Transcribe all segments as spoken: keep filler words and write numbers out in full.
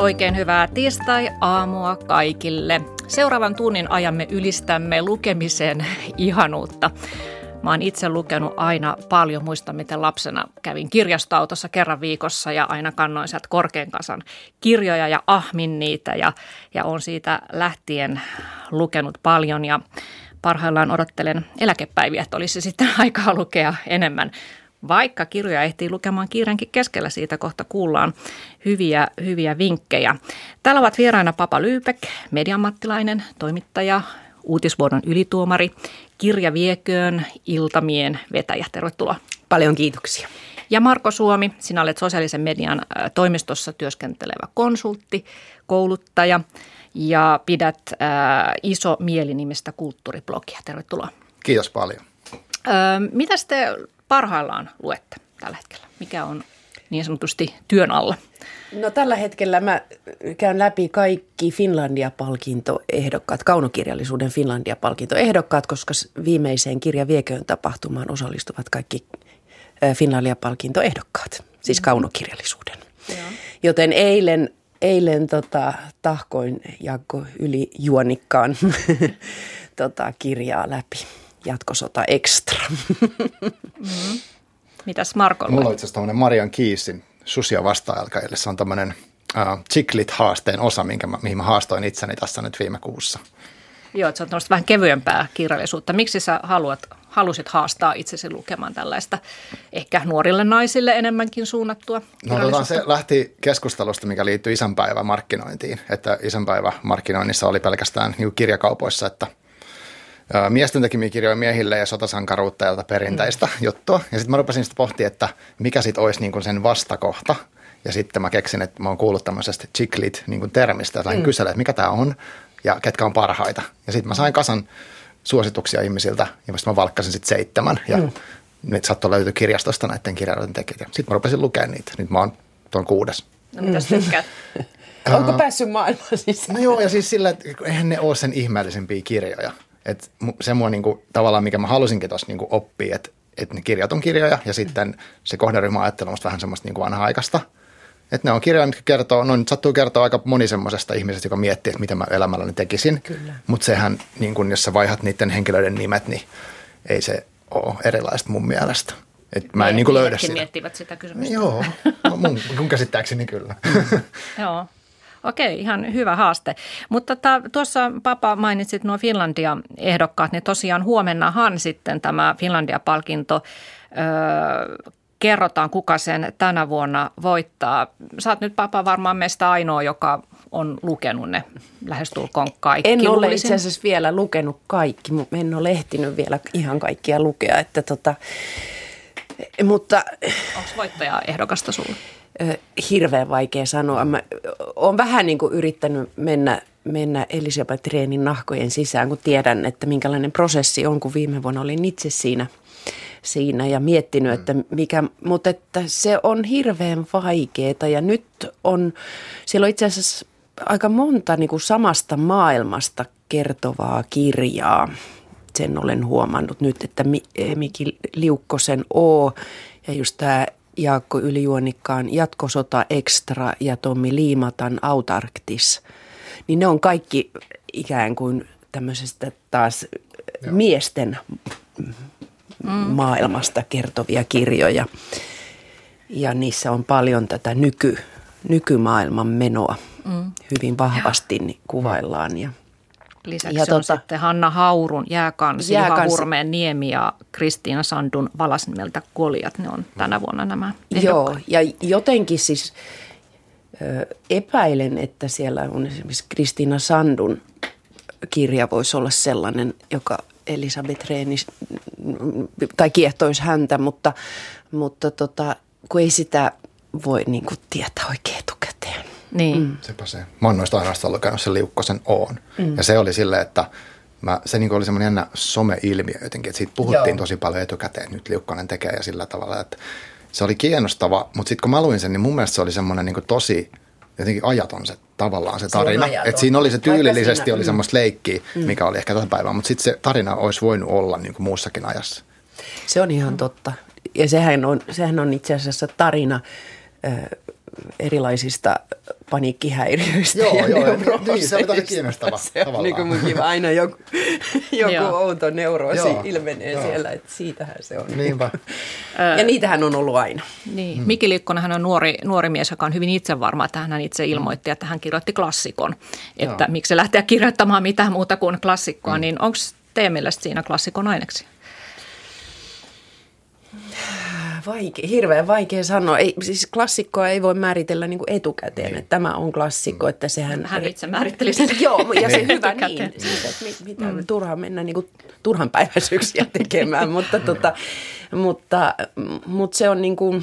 Oikein hyvää tiistai-aamua kaikille. Seuraavan tunnin ajamme ylistämme lukemisen ihanuutta. Mä oon itse lukenut aina paljon. Muistan, miten lapsena kävin kirjastoautossa kerran viikossa ja aina kannoin sieltä korkean kasan kirjoja ja ahmin niitä. Ja, ja oon siitä lähtien lukenut paljon ja parhaillaan odottelen eläkepäiviä, että olisi sitten aikaa lukea enemmän. Vaikka kirjoja ehtii lukemaan kiirenkin keskellä, siitä kohta kuullaan hyviä, hyviä vinkkejä. Täällä ovat vieraina Papa Lyybeck, mediaammattilainen, toimittaja, uutisvuodon ylituomari, Kirja vieköön, iltamien vetäjä. Tervetuloa. Paljon kiitoksia. Ja Marko Suomi, sinä olet sosiaalisen median toimistossa työskentelevä konsultti, kouluttaja ja pidät ää, Iso mieli-nimistä kulttuuriblogia. Tervetuloa. Kiitos paljon. Öö, mitäs te parhaillaan luette tällä hetkellä? Mikä on niin sanotusti työn alla? No tällä hetkellä mä käyn läpi kaikki Finlandia-palkintoehdokkaat, kaunokirjallisuuden Finlandia-palkintoehdokkaat, koska viimeiseen Kirja vieköön -tapahtumaan osallistuvat kaikki Finlandia-palkintoehdokkaat, siis kaunokirjallisuuden. Joo. Joten eilen, eilen tota, tahkoin Jaakko Ylijuonikkaan tota, kirjaa läpi. Jatkosota extra. Mm-hmm. Mitäs Marko? Mulla on itse asiassa tämmöinen Marian Keyesin Susia vasta-alkajalle. Se on tämmöinen uh, Chicklit-haasteen osa, minkä mä, mihin mä haastoin itseni tässä nyt viime kuussa. Joo, se on tämmöistä vähän kevyempää kirjallisuutta. Miksi sä haluat, halusit haastaa itsesi lukemaan tällaista ehkä nuorille naisille enemmänkin suunnattua No tota, se lähti keskustelusta, mikä liittyy isänpäivämarkkinointiin. Että isänpäivämarkkinoinnissa oli pelkästään niin kirjakaupoissa, että miesten tekemiä kirjoja miehille ja sotasankaruutta perinteistä mm. juttua. Ja sitten mä rupesin sitä pohtia, että mikä sitten olisi niin kuin sen vastakohta. Ja sitten mä keksin, että mä oon kuullut tämmöisestä chicklit niin kuin termistä. Ja sain mm. kysellä, että mikä tämä on ja ketkä on parhaita. Ja sitten mä sain kasan suosituksia ihmisiltä ja sitten mä valkkasin sitten seitsemän. Ja mm. nyt saattoi löytyä kirjastosta näiden kirjailijoiden tekijät. Sitten mä rupesin lukemaan niitä. Nyt mä oon tuon kuudes. No mitäs tykkäät? Onko päässyt maailmaan sisään? No joo, ja siis sillä, että eihän ne ole sen ihmeellisempiä kirjoja. Että se mua niinku, tavallaan, mikä mä halusinkin tuossa niinku oppia, että et ne kirjat on kirjoja ja sitten se kohderyhmä ajattelu on vähän semmoista niinku vanha-aikaista. Että ne on kirjoja, mitkä kertoo, no nyt sattuu kertoa aika moni semmoisesta ihmisestä, joka miettii, että mitä mä elämälläni tekisin. Mutta sehän, niin kun, jos sä vaihat niiden henkilöiden nimet, niin ei se ole erilaista mun mielestä. Että mä en niin löydä sitä. Miettivät sitä kysymystä. Joo, mun, mun käsittääkseni kyllä. Joo. Okei, ihan hyvä haaste. Mutta tota, tuossa Papa mainitsit nuo Finlandia-ehdokkaat, niin tosiaan huomennahan sitten tämä Finlandia-palkinto öö, kerrotaan, kuka sen tänä vuonna voittaa. Sä oot nyt Papa varmaan meistä ainoa, joka on lukenut ne lähestulkoon kaikki. En ole itse asiassa vielä lukenut kaikki, en ole ehtinyt vielä ihan kaikkia lukea, että tota, mutta onko voittaja ehdokasta sulla? Hirveän vaikea sanoa. Mä oon vähän niin kuin yrittänyt mennä, mennä Elisabeth Rehnin nahkojen sisään, kun tiedän, että minkälainen prosessi on, kun viime vuonna olin itse siinä, siinä ja miettinyt, että mikä, mutta että se on hirveän vaikeaa ja nyt on, siellä on itse asiassa aika monta niin kuin samasta maailmasta kertovaa kirjaa. Sen olen huomannut nyt, että Miki Liukkosen O ja just tämä Jaakko Ylijuonikkaan Jatkosota extra ja Tommi Liimatan Autarktis, niin ne on kaikki ikään kuin tämmöisestä taas Joo. miesten mm. maailmasta kertovia kirjoja. Ja niissä on paljon tätä nyky, nykymaailman menoa mm. hyvin vahvasti niin kuvaillaan ja lisäksi ja on tota, sitten Hanna Haurun Jääkansi, Juha Hurmeen Niemi ja Kristiina Sandun Valasnimeltä Koljat. Ne on tänä vuonna nämä ehdokkaat. Joo, ja jotenkin siis ö, epäilen, että siellä on esimerkiksi Kristiina Sandun kirja voisi olla sellainen, joka Elisabeth Rehn tai kiehtoisi häntä, mutta, mutta tota, kun ei sitä voi niin kuin tietää oikein etukäteen. Niin. Mm. Sepä se. Mä oon noista ainoastaan lukenut sen Liukkosen Oon. Mm. Ja se oli silleen, että mä, se niin oli semmoinen jännä some-ilmiö jotenkin, että siitä puhuttiin Joo. tosi paljon etukäteen, että nyt Liukkonen tekee ja sillä tavalla, että se oli kiinnostava, mutta sitten kun mä luin sen, niin mun mielestä se oli semmoinen niin tosi jotenkin ajaton se tavallaan se tarina. Että siinä oli se tyylillisesti siinä, oli semmoista leikkiä, mm. mikä oli ehkä tätä päivää, mutta sitten se tarina olisi voinut olla niin kuin muussakin ajassa. Se on ihan totta. Ja sehän on, sehän on itse asiassa tarina erilaisista paniikkihäiriöistä. Joo, ja joo, niin, se on tosi kiinnostava se on niin kuin munkin aina joku, joku outo neuroosi joo, ilmenee joo. siellä, että siitähän se on. Niinpä. Ja niitähän on ollut aina. Niin. Hmm. Mikki Liukkonen, hän on nuori, nuori mies, joka on hyvin itsevarma, että hän itse ilmoitti, että hän kirjoitti klassikon. Että joo. miksi se lähteä kirjoittamaan mitään muuta kuin klassikkoa, hmm. niin onko teidän mielestä siinä klassikon aineksia? Vaikea, hirveän vaikea sanoa. Ei, siis klassikkoa ei voi määritellä niin kuin etukäteen, että tämä on klassikko. Että sehän, hän itse määritteli sen. Joo, ja se hyvä niin. Siitä, että mit, mitä mm. turhaan mennä niin kuin turhanpäiväisyyksiä tekemään, mutta, tota, mutta, mutta se on niin kuin,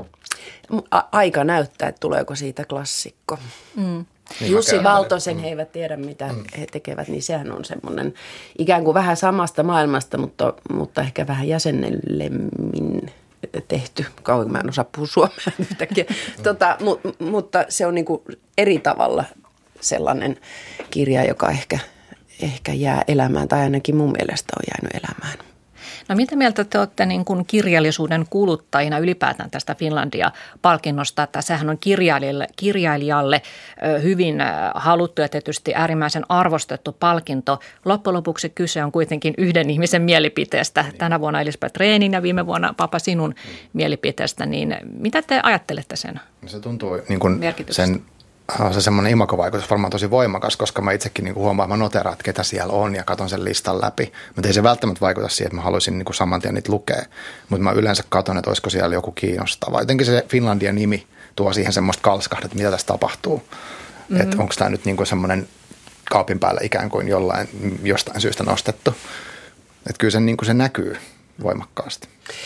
a, aika näyttää, että tuleeko siitä klassikko. Mm. Niin Jussi Valtosen, he eivät tiedä mitä mm. he tekevät, niin sehän on semmoinen ikään kuin vähän samasta maailmasta, mutta, mutta ehkä vähän jäsennellemmin tehty. Kauan mä en osaa puhua suomea yhtäkkiä. tota, mu, mutta se on niin kuin eri tavalla sellainen kirja, joka ehkä, ehkä jää elämään, tai ainakin mun mielestä on jäänyt elämään. No mitä mieltä te olette niin kuin kirjallisuuden kuluttajina ylipäätään tästä Finlandia-palkinnosta, että sehän on kirjailijalle, kirjailijalle hyvin haluttu ja tietysti äärimmäisen arvostettu palkinto. Loppujen lopuksi kyse on kuitenkin yhden ihmisen mielipiteestä. Tänä vuonna Elisabeth Rehnin ja viime vuonna Papa sinun mm. mielipiteestä, niin mitä te ajattelette sen no se tuntuu niin kuin sen se semmoinen imagovaikutus varmaan tosi voimakas, koska mä itsekin niin kuin huomaan, että mä noteraan, että ketä siellä on ja katson sen listan läpi. Mutta ei se välttämättä vaikuta siihen, että mä haluaisin niin kuin saman tien niitä lukea. Mutta mä yleensä katson, että olisiko siellä joku kiinnostava. Jotenkin se Finlandia nimi tuo siihen semmoista kalskahdet, että mitä tässä tapahtuu. Mm-hmm. Että onko tämä nyt niin kuin semmoinen kaapin päällä ikään kuin jollain, jostain syystä nostettu. Että kyllä se, niin kuin se näkyy voimakkaasti.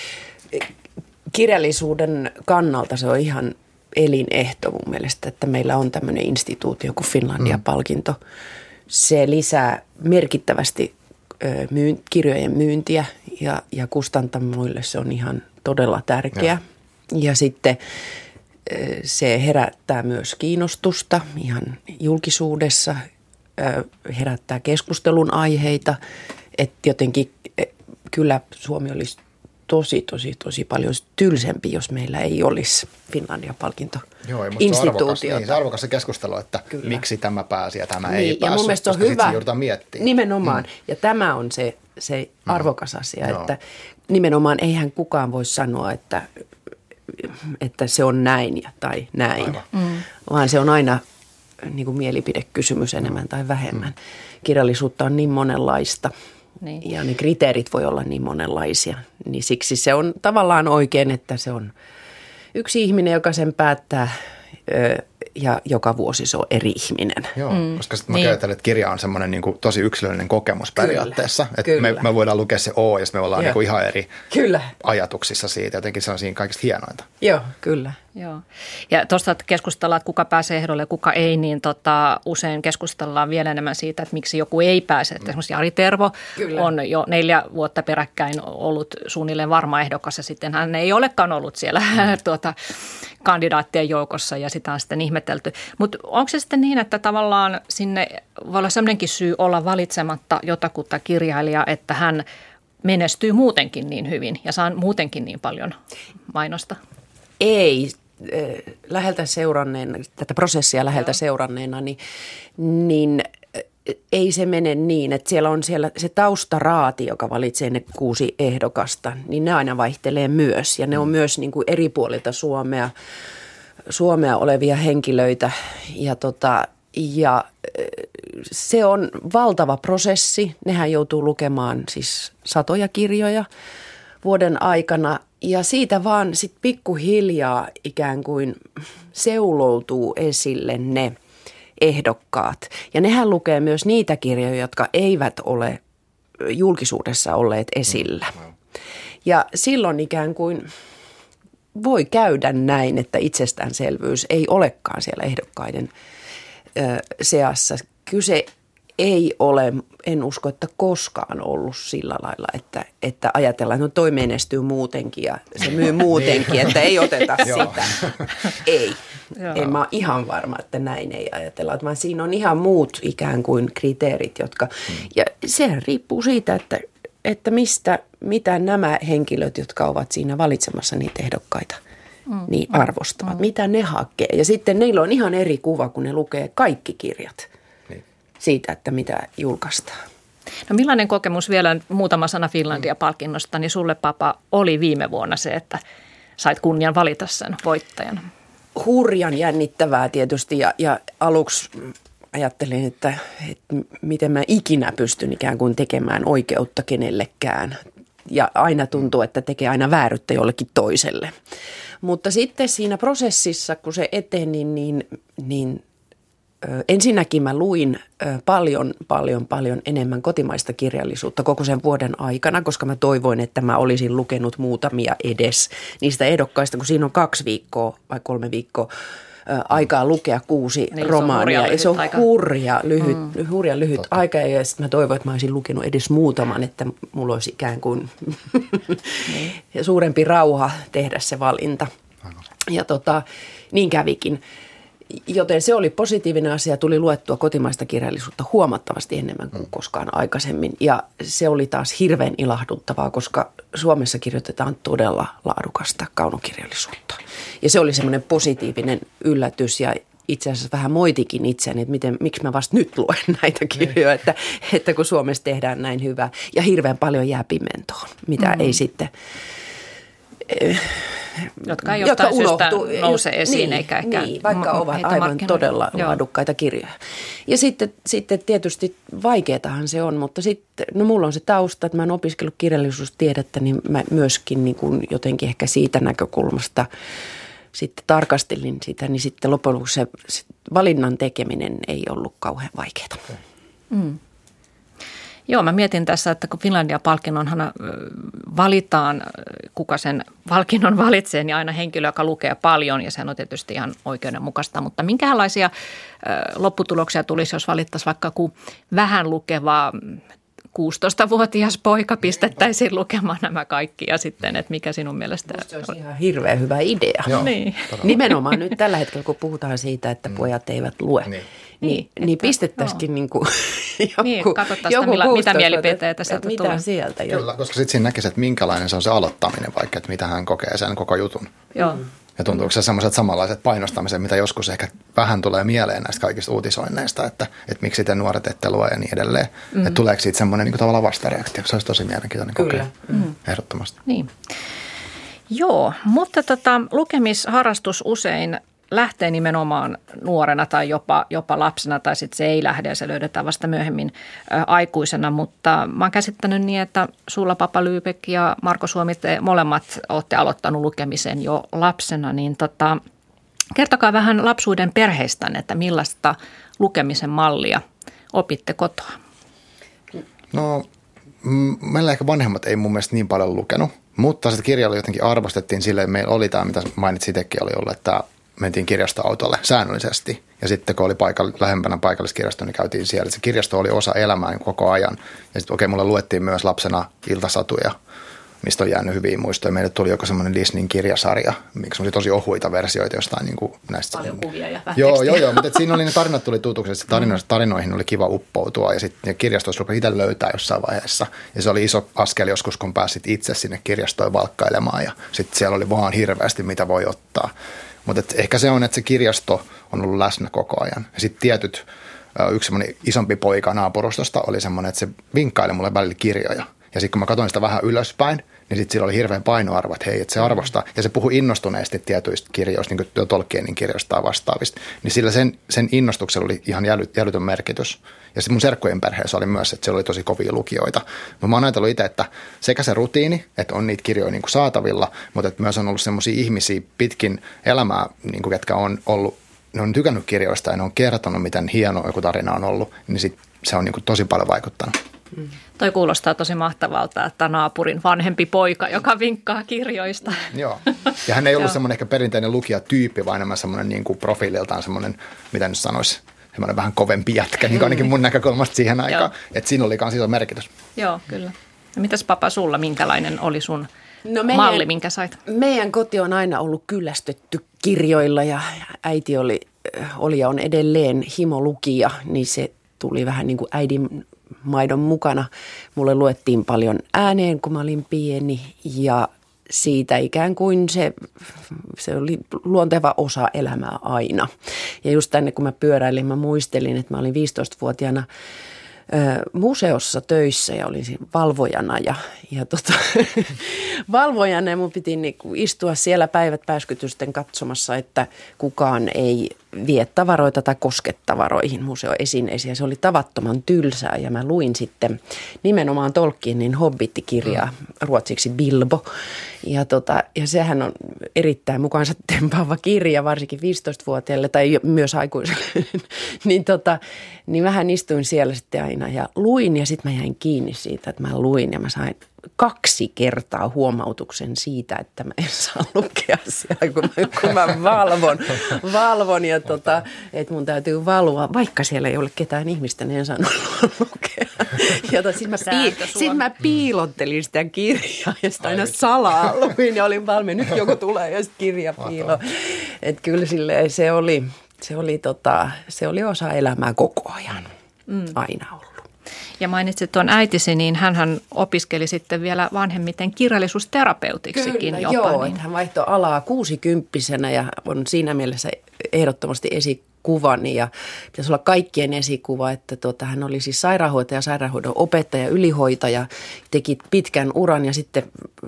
Kirjallisuuden kannalta se on ihan elinehto mun mielestä, että meillä on tämmöinen instituutio kuin Finlandia-palkinto. Mm. Se lisää merkittävästi ö, myyn, kirjojen myyntiä ja, ja kustantamoille se on ihan todella tärkeä. Ja, ja sitten ö, se herättää myös kiinnostusta ihan julkisuudessa, ö, herättää keskustelun aiheita, että jotenkin ö, kyllä Suomi olisi tosi, tosi, tosi paljon tylsempi, jos meillä ei olisi Finlandia-palkinto-instituutiota. Joo, ei musta se arvokas, niin, se arvokas se keskustelu, että kyllä. miksi tämä pääsi ja tämä niin, ei päässyt, ja mun mielestä on koska hyvä, joudutaan miettimään. Nimenomaan, mm. ja tämä on se, se arvokas asia, mm. että nimenomaan eihän kukaan voi sanoa, että, että se on näin ja, tai näin, mm. vaan se on aina niin kuin mielipidekysymys enemmän tai vähemmän. Mm. Kirjallisuutta on niin monenlaista. Niin. Ja ne kriteerit voi olla niin monenlaisia, niin siksi se on tavallaan oikein, että se on yksi ihminen, joka sen päättää ja joka vuosi se on eri ihminen. Joo, mm. koska sitten mä niin. ajattelen, että kirja on semmoinen niin kuin tosi yksilöllinen kokemus kyllä, periaatteessa. Että me, me voidaan lukea se O ja sitten me ollaan niin kuin ihan eri kyllä. ajatuksissa siitä. Jotenkin se on siinä kaikista hienointa. Joo, kyllä. Joo. Ja tuosta, että keskustellaan, että kuka pääsee ehdolle ja kuka ei, niin tota, usein keskustellaan vielä enemmän siitä, että miksi joku ei pääse. Että esimerkiksi Jari Tervo kyllä. on jo neljä vuotta peräkkäin ollut suunnilleen varma ehdokas ja sitten hän ei olekaan ollut siellä mm. tuota, kandidaattien joukossa ja sitä on sitten ihmetelty. Mutta onko se sitten niin, että tavallaan sinne voi olla sellainenkin syy olla valitsematta jotakuta kirjailijaa, että hän menestyy muutenkin niin hyvin ja saa muutenkin niin paljon mainosta? Ei. Läheltä seuranneena, tätä prosessia läheltä seuranneena, niin, niin ei se mene niin, että siellä on siellä se taustaraati, joka valitsee ne kuusi ehdokasta, niin ne aina vaihtelee myös. Ja ne on myös niin kuin eri puolilta Suomea, Suomea olevia henkilöitä. Ja, tota, ja se on valtava prosessi. Nehän joutuu lukemaan siis satoja kirjoja vuoden aikana. Ja siitä vaan sitten pikkuhiljaa ikään kuin seuloutuu esille ne ehdokkaat. Ja nehän lukee myös niitä kirjoja, jotka eivät ole julkisuudessa olleet esillä. Ja silloin ikään kuin voi käydä näin, että itsestäänselvyys ei olekaan siellä ehdokkaiden ö, seassa. Kyse ei ole, en usko, että koskaan ollut sillä lailla, että, että ajatellaan, että no toi menestyy muutenkin ja se myy muutenkin, että ei oteta sitä. Ei. En mä ole ihan varma, että näin ei ajatella, vaan siinä on ihan muut ikään kuin kriteerit, jotka, ja sehän riippuu siitä, että, että mistä, mitä nämä henkilöt, jotka ovat siinä valitsemassa niitä ehdokkaita, mm. niin arvostavat, mm. mitä ne hakee. Ja sitten neillä on ihan eri kuva, kun ne lukee kaikki kirjat niin. siitä, että mitä julkaistaan. No millainen kokemus vielä, muutama sana Finlandia-palkinnosta, niin sulle Papa oli viime vuonna se, että sait kunnian valita sen voittajan? Hurjan jännittävää tietysti ja, ja aluksi ajattelin, että, että miten mä ikinä pystyn ikään kuin tekemään oikeutta kenellekään. Ja aina tuntuu, että tekee aina vääryyttä jollekin toiselle. Mutta sitten siinä prosessissa, kun se eteni, niin, niin ö, ensinnäkin mä luin ö, paljon, paljon, paljon enemmän kotimaista kirjallisuutta koko sen vuoden aikana, koska mä toivoin, että mä olisin lukenut muutamia edes niistä ehdokkaista, kun siinä on kaksi viikkoa vai kolme viikkoa aikaa lukea kuusi niin, romaania. Ja se on hurja lyhyt, mm. hurja lyhyt aika ja sitten mä toivon, että mä olisin lukenut edes muutaman, että mulla olisi ikään kuin niin. suurempi rauha tehdä se valinta. Ja tota, niin kävikin. Joten se oli positiivinen asia, tuli luettua kotimaista kirjallisuutta huomattavasti enemmän kuin koskaan aikaisemmin. Ja se oli taas hirveän ilahduttavaa, koska Suomessa kirjoitetaan todella laadukasta kaunokirjallisuutta. Ja se oli semmoinen positiivinen yllätys ja itse asiassa vähän moitikin itseäni, että miten, miksi mä vasta nyt luen näitä kirjoja, että, että kun Suomessa tehdään näin hyvää. Ja hirveän paljon jää pimentoon, mitä mm-hmm. ei sitten... Jotka ei jostain syystä nouse esiin, niin, eikä ehkä niin, vaikka ovat aivan todella Joo. laadukkaita kirjoja. Ja sitten, sitten tietysti vaikeatahan se on, mutta sitten, no mulla on se tausta, että mä oon opiskellut kirjallisuustiedettä, niin mä myöskin niin kuin jotenkin ehkä siitä näkökulmasta sitten tarkastelin sitä, niin sitten loppujen lopuksi se valinnan tekeminen ei ollut kauhean vaikeaa. Mm. Joo, mä mietin tässä, että kun Finlandia-palkinnonhan valitaan, kuka sen palkinnon valitsee, niin aina henkilö, joka lukee paljon ja sehän on tietysti ihan oikeudenmukaista, mutta minkälaisia lopputuloksia tulisi, jos valittaisiin vaikka joku vähän lukeva kuusitoistavuotias poika pistettäisiin lukemaan nämä kaikki ja sitten, että mikä sinun mielestä on? Se olisi ihan hirveän hyvä idea. Joo, niin. Nimenomaan nyt tällä hetkellä, kun puhutaan siitä, että pojat eivät lue. Niin. Niin, niin, niin pistettäisikin niin kuin joku, niin, joku millä, mitä mielipiteitä sieltä mitä tulee. Sieltä Kyllä, koska sitten siinä näkisi, että minkälainen se on se aloittaminen vaikka, että mitä hän kokee sen koko jutun. Joo. Ja tuntuuko se sellaiset samanlaiset painostamiset, mitä joskus ehkä vähän tulee mieleen näistä kaikista uutisoinneista, että, että miksi te nuoret ette lue ja niin edelleen. Mm. Että tuleeko siitä semmoinen niin kuin tavallaan vastareaktio, se olisi tosi mielenkiintoinen kokea. Mm. Ehdottomasti. Niin. Joo, mutta tota, lukemisharrastus usein lähtee nimenomaan nuorena tai jopa, jopa lapsena tai sitten se ei lähde ja se löydetään vasta myöhemmin ä, aikuisena, mutta mä oon käsittänyt niin, että sulla Papa Lyybeck ja Marko Suomi, te molemmat olette aloittanut lukemisen jo lapsena, niin tota, kertokaa vähän lapsuuden perheistänne, että millaista lukemisen mallia opitte kotoa? No m- meillä ehkä vanhemmat ei mun mielestä niin paljon lukenut, mutta sitä kirjalla jotenkin arvostettiin sille, että meillä oli tämä, mitä mainitsin itsekin, oli ollut, että mentiin kirjastoautolle säännöllisesti ja sitten kun oli paikall- lähempänä paikalliskirjasto, niin käytiin siellä. Se kirjasto oli osa elämää koko ajan ja sitten okei, mulle luettiin myös lapsena iltasatuja, mistä on jäänyt hyviä muistoja. Meille tuli joku semmoinen Disneyn kirjasarja, miksi oli tosi ohuita versioita jostain niin kuin näistä. Paljon kuvia ja vähän Joo, joo, joo, mutta siinä oli ne tarinat tuli tutuksi, että tarinoihin, tarinoihin oli kiva uppoutua ja sitten kirjastoissa rupesi itse löytää jossain vaiheessa. Ja se oli iso askel joskus, kun pääsit itse sinne kirjastoon valkkailemaan ja sitten siellä oli vaan hirveästi, mitä voi ottaa. Mutta ehkä se on, että se kirjasto on ollut läsnä koko ajan. Ja sitten tietyt, yksi semmoinen isompi poika naapurustosta oli semmoinen, että se vinkkaili mulle välillä kirjoja. Ja sitten kun mä katsoin sitä vähän ylöspäin, niin sitten sillä oli hirveän painoarvo, että hei, että se arvostaa. Ja se puhui innostuneesti tietyistä kirjoista, niin kuin Tolkienin kirjoista tai vastaavista. Niin sillä sen, sen innostuksella oli ihan jälytön merkitys. Ja sitten mun serkkujen perheessä oli myös, että siellä oli tosi kovia lukijoita. Mutta mä oon ajatellut itse, että sekä se rutiini, että on niitä kirjoja niin kuin saatavilla, mutta että myös on ollut semmoisia ihmisiä pitkin elämää, niin kuin ketkä on ollut, ne on tykännyt kirjoista ja ne on kertonut, miten hieno joku tarina on ollut, niin sit se on niin kuin tosi paljon vaikuttanut. Mm. Toi kuulostaa tosi mahtavalta, että naapurin vanhempi poika, joka vinkkaa kirjoista. Joo, ja hän ei ollut semmoinen ehkä perinteinen lukijatyyppi, vaan enemmän semmoinen niin kuin profiililtaan semmoinen, mitä nyt sanoisi, semmoinen vähän kovempi jätkä, niin ainakin mun näkökulmasta siihen aikaan. Että siinä oli myös iso merkitys. Joo, kyllä. Ja mitäs Papa sulla, minkälainen oli sun no meidän, malli, minkä sait? Meidän koti on aina ollut kyllästetty kirjoilla ja äiti oli, oli ja on edelleen himolukija, niin se tuli vähän niin kuin äidin maidon mukana. Mulle luettiin paljon ääneen, kun mä olin pieni ja siitä ikään kuin se, se oli luonteva osa elämää aina. Ja just tänne kun mä pyöräilin, mä muistelin, että mä olin viisitoistavuotiaana museossa töissä ja olin siinä valvojana ja, ja tota, valvojana ja mun piti niinku istua siellä päivät pääskytysten katsomassa, että kukaan ei vie tavaroita tai koske tavaroihin museoesineisiin. Ja se oli tavattoman tylsää ja mä luin sitten nimenomaan Tolkienin Hobbit-kirjaa, ruotsiksi Bilbo. Ja, tota, ja sehän on erittäin mukaansa tempaava kirja, varsinkin viisitoistavuotiaille tai myös aikuisille. niin, tota, niin mähän istuin siellä sitten aina ja luin ja sitten mä jäin kiinni siitä, että mä luin ja mä sain kaksi kertaa huomautuksen siitä, että mä en saa lukea siellä, kun mä, kun mä valvon, valvon ja tota, että mun täytyy valvoa, vaikka siellä ei ole ketään ihmistä, niin en saanut lukea. Ja to, sit, mä pii, sit mä piilottelin sitä kirjaa ja sitä aina salaa luin ja olin valmiin, nyt joku tulee ja sitten kirja piilo. Että kyllä silleen se oli, se oli, tota, se oli osa elämää koko ajan, mm. aina ollut. Ja mainitsit tuon äitisi, niin hänhän opiskeli sitten vielä vanhemmiten kirjallisuusterapeutiksikin Kyllä, jopa. joo, Niin. hän vaihtoi alaa kuusikymppisenä ja on siinä mielessä ehdottomasti esikuvani ja pitäisi olla kaikkien esikuva, että tuota, hän oli siis sairaanhoitaja, sairaanhoidon opettaja, ylihoitaja, teki pitkän uran ja sitten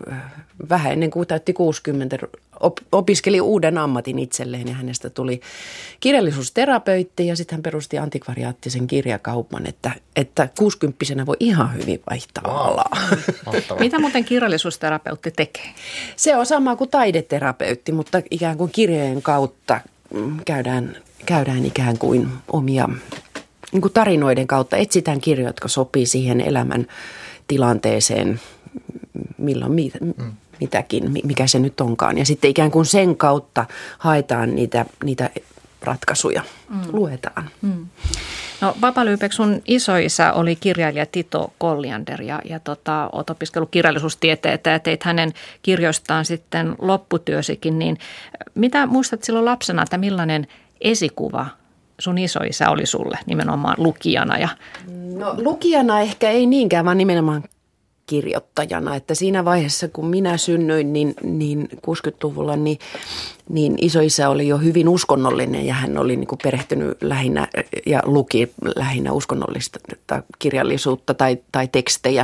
vähän ennen kuin täytti kuusikymmentä opiskeli uuden ammatin itselleen ja hänestä tuli kirjallisuusterapeutti ja sitten hän perusti antikvariaattisen kirjakaupan, että, että kuusikymppisenä voi ihan hyvin vaihtaa wow. alaa. Mitä muuten kirjallisuusterapeutti tekee? Se on sama kuin taideterapeutti, mutta ikään kuin kirjojen kautta käydään, käydään ikään kuin omia niin kuin tarinoiden kautta. Etsitään kirjoja, jotka sopii siihen elämän tilanteeseen, milloin mitä. Mm. mitäkin, mikä se nyt onkaan. Ja sitten ikään kuin sen kautta haetaan niitä, niitä ratkaisuja, mm. luetaan. Mm. No Vapa-Lyybeck, sun isoisä oli kirjailija Tito Colliander ja, ja tota, olet opiskellut kirjallisuustieteitä ja teit hänen kirjoistaan sitten lopputyösikin. Niin mitä muistat silloin lapsena, että millainen esikuva sun isoisä oli sulle nimenomaan lukijana? Ja... No lukijana ehkä ei niinkään, vaan nimenomaan kirjoittajana, että siinä vaiheessa kun minä synnyin niin, niin kuusikymmentäluvulla niin, niin isoisä oli jo hyvin uskonnollinen ja hän oli niin kuin perehtynyt lähinnä ja luki lähinnä uskonnollista kirjallisuutta tai, tai tekstejä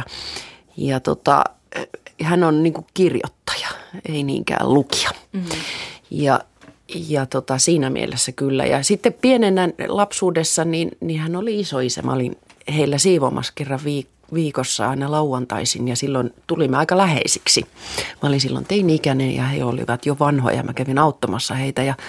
ja tota, hän on niin kuin kirjoittaja, ei niinkään lukija mm-hmm. ja Ja tota, siinä mielessä kyllä. Ja sitten pienenä lapsuudessa niin, niin hän oli isoisä. Mä olin heillä siivomassa kerran viik- viikossa aina lauantaisin ja silloin tulimme aika läheisiksi. Mä olin silloin teini-ikäinen ja he olivat jo vanhoja. Mä kävin auttamassa heitä ja,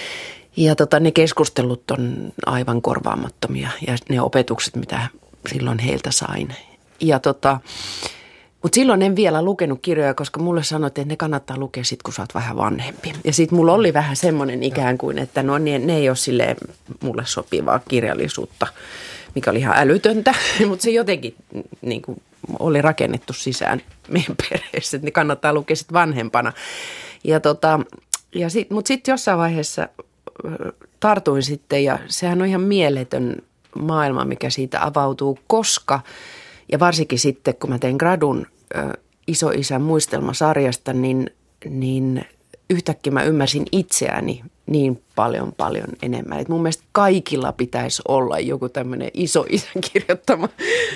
ja tota, ne keskustelut on aivan korvaamattomia ja ne opetukset, mitä silloin heiltä sain. Ja tota... Mutta silloin en vielä lukenut kirjoja, koska mulle sanottiin, että ne kannattaa lukea sit, kun sä oot vähän vanhempi. Ja sitten mulla oli vähän semmoinen ikään kuin, että no ne, ne ei ole silleen mulle sopivaa kirjallisuutta, mikä oli ihan älytöntä. Mutta se jotenkin niin kuin, oli rakennettu sisään meidän perheessä, että ne kannattaa lukea sitten vanhempana. Ja tota, ja sit, mutta sitten jossain vaiheessa tartuin sitten ja sehän on ihan mieletön maailma, mikä siitä avautuu, koska... Ja varsinkin sitten, kun mä tein gradun ö, isoisän muistelmasarjasta, niin, niin yhtäkkiä mä ymmärsin itseäni niin paljon, paljon enemmän. Et mun mielestä kaikilla pitäisi olla joku tämmöinen isoisän kirjoittama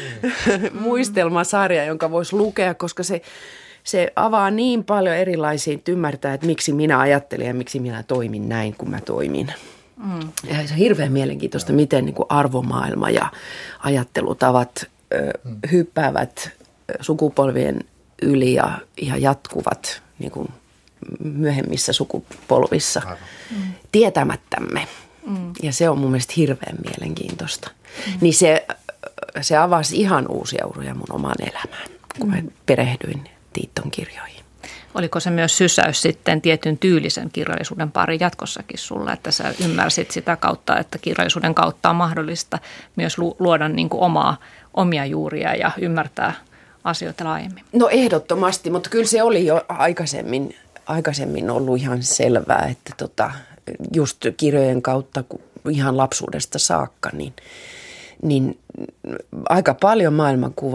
mm. muistelmasarja, jonka voisi lukea, koska se, se avaa niin paljon erilaisia, että ymmärtää, että miksi minä ajattelin ja miksi minä toimin näin, kun mä toimin. Mm. Ja se on hirveän mielenkiintoista, miten niin kuin arvomaailma ja ajattelutavat hyppäävät sukupolvien yli ja, ja jatkuvat niin kuin myöhemmissä sukupolvissa mm. tietämättämme. Mm. Ja se on mun mielestä hirveän mielenkiintoista. Mm. Niin se, se avasi ihan uusia uroja mun omaan elämään, kun mm. mä perehdyin Tiiton kirjoihin. Oliko se myös sysäys sitten tietyn tyylisen kirjallisuuden pari jatkossakin sulla, että sä ymmärsit sitä kautta, että kirjallisuuden kautta on mahdollista myös luoda niin kuin omaa, omia juuria ja ymmärtää asioita laajemmin? No ehdottomasti, mutta kyllä se oli jo aikaisemmin, aikaisemmin ollut ihan selvää, että tota, just kirjojen kautta ihan lapsuudesta saakka, niin, niin aika paljon maailmankuvani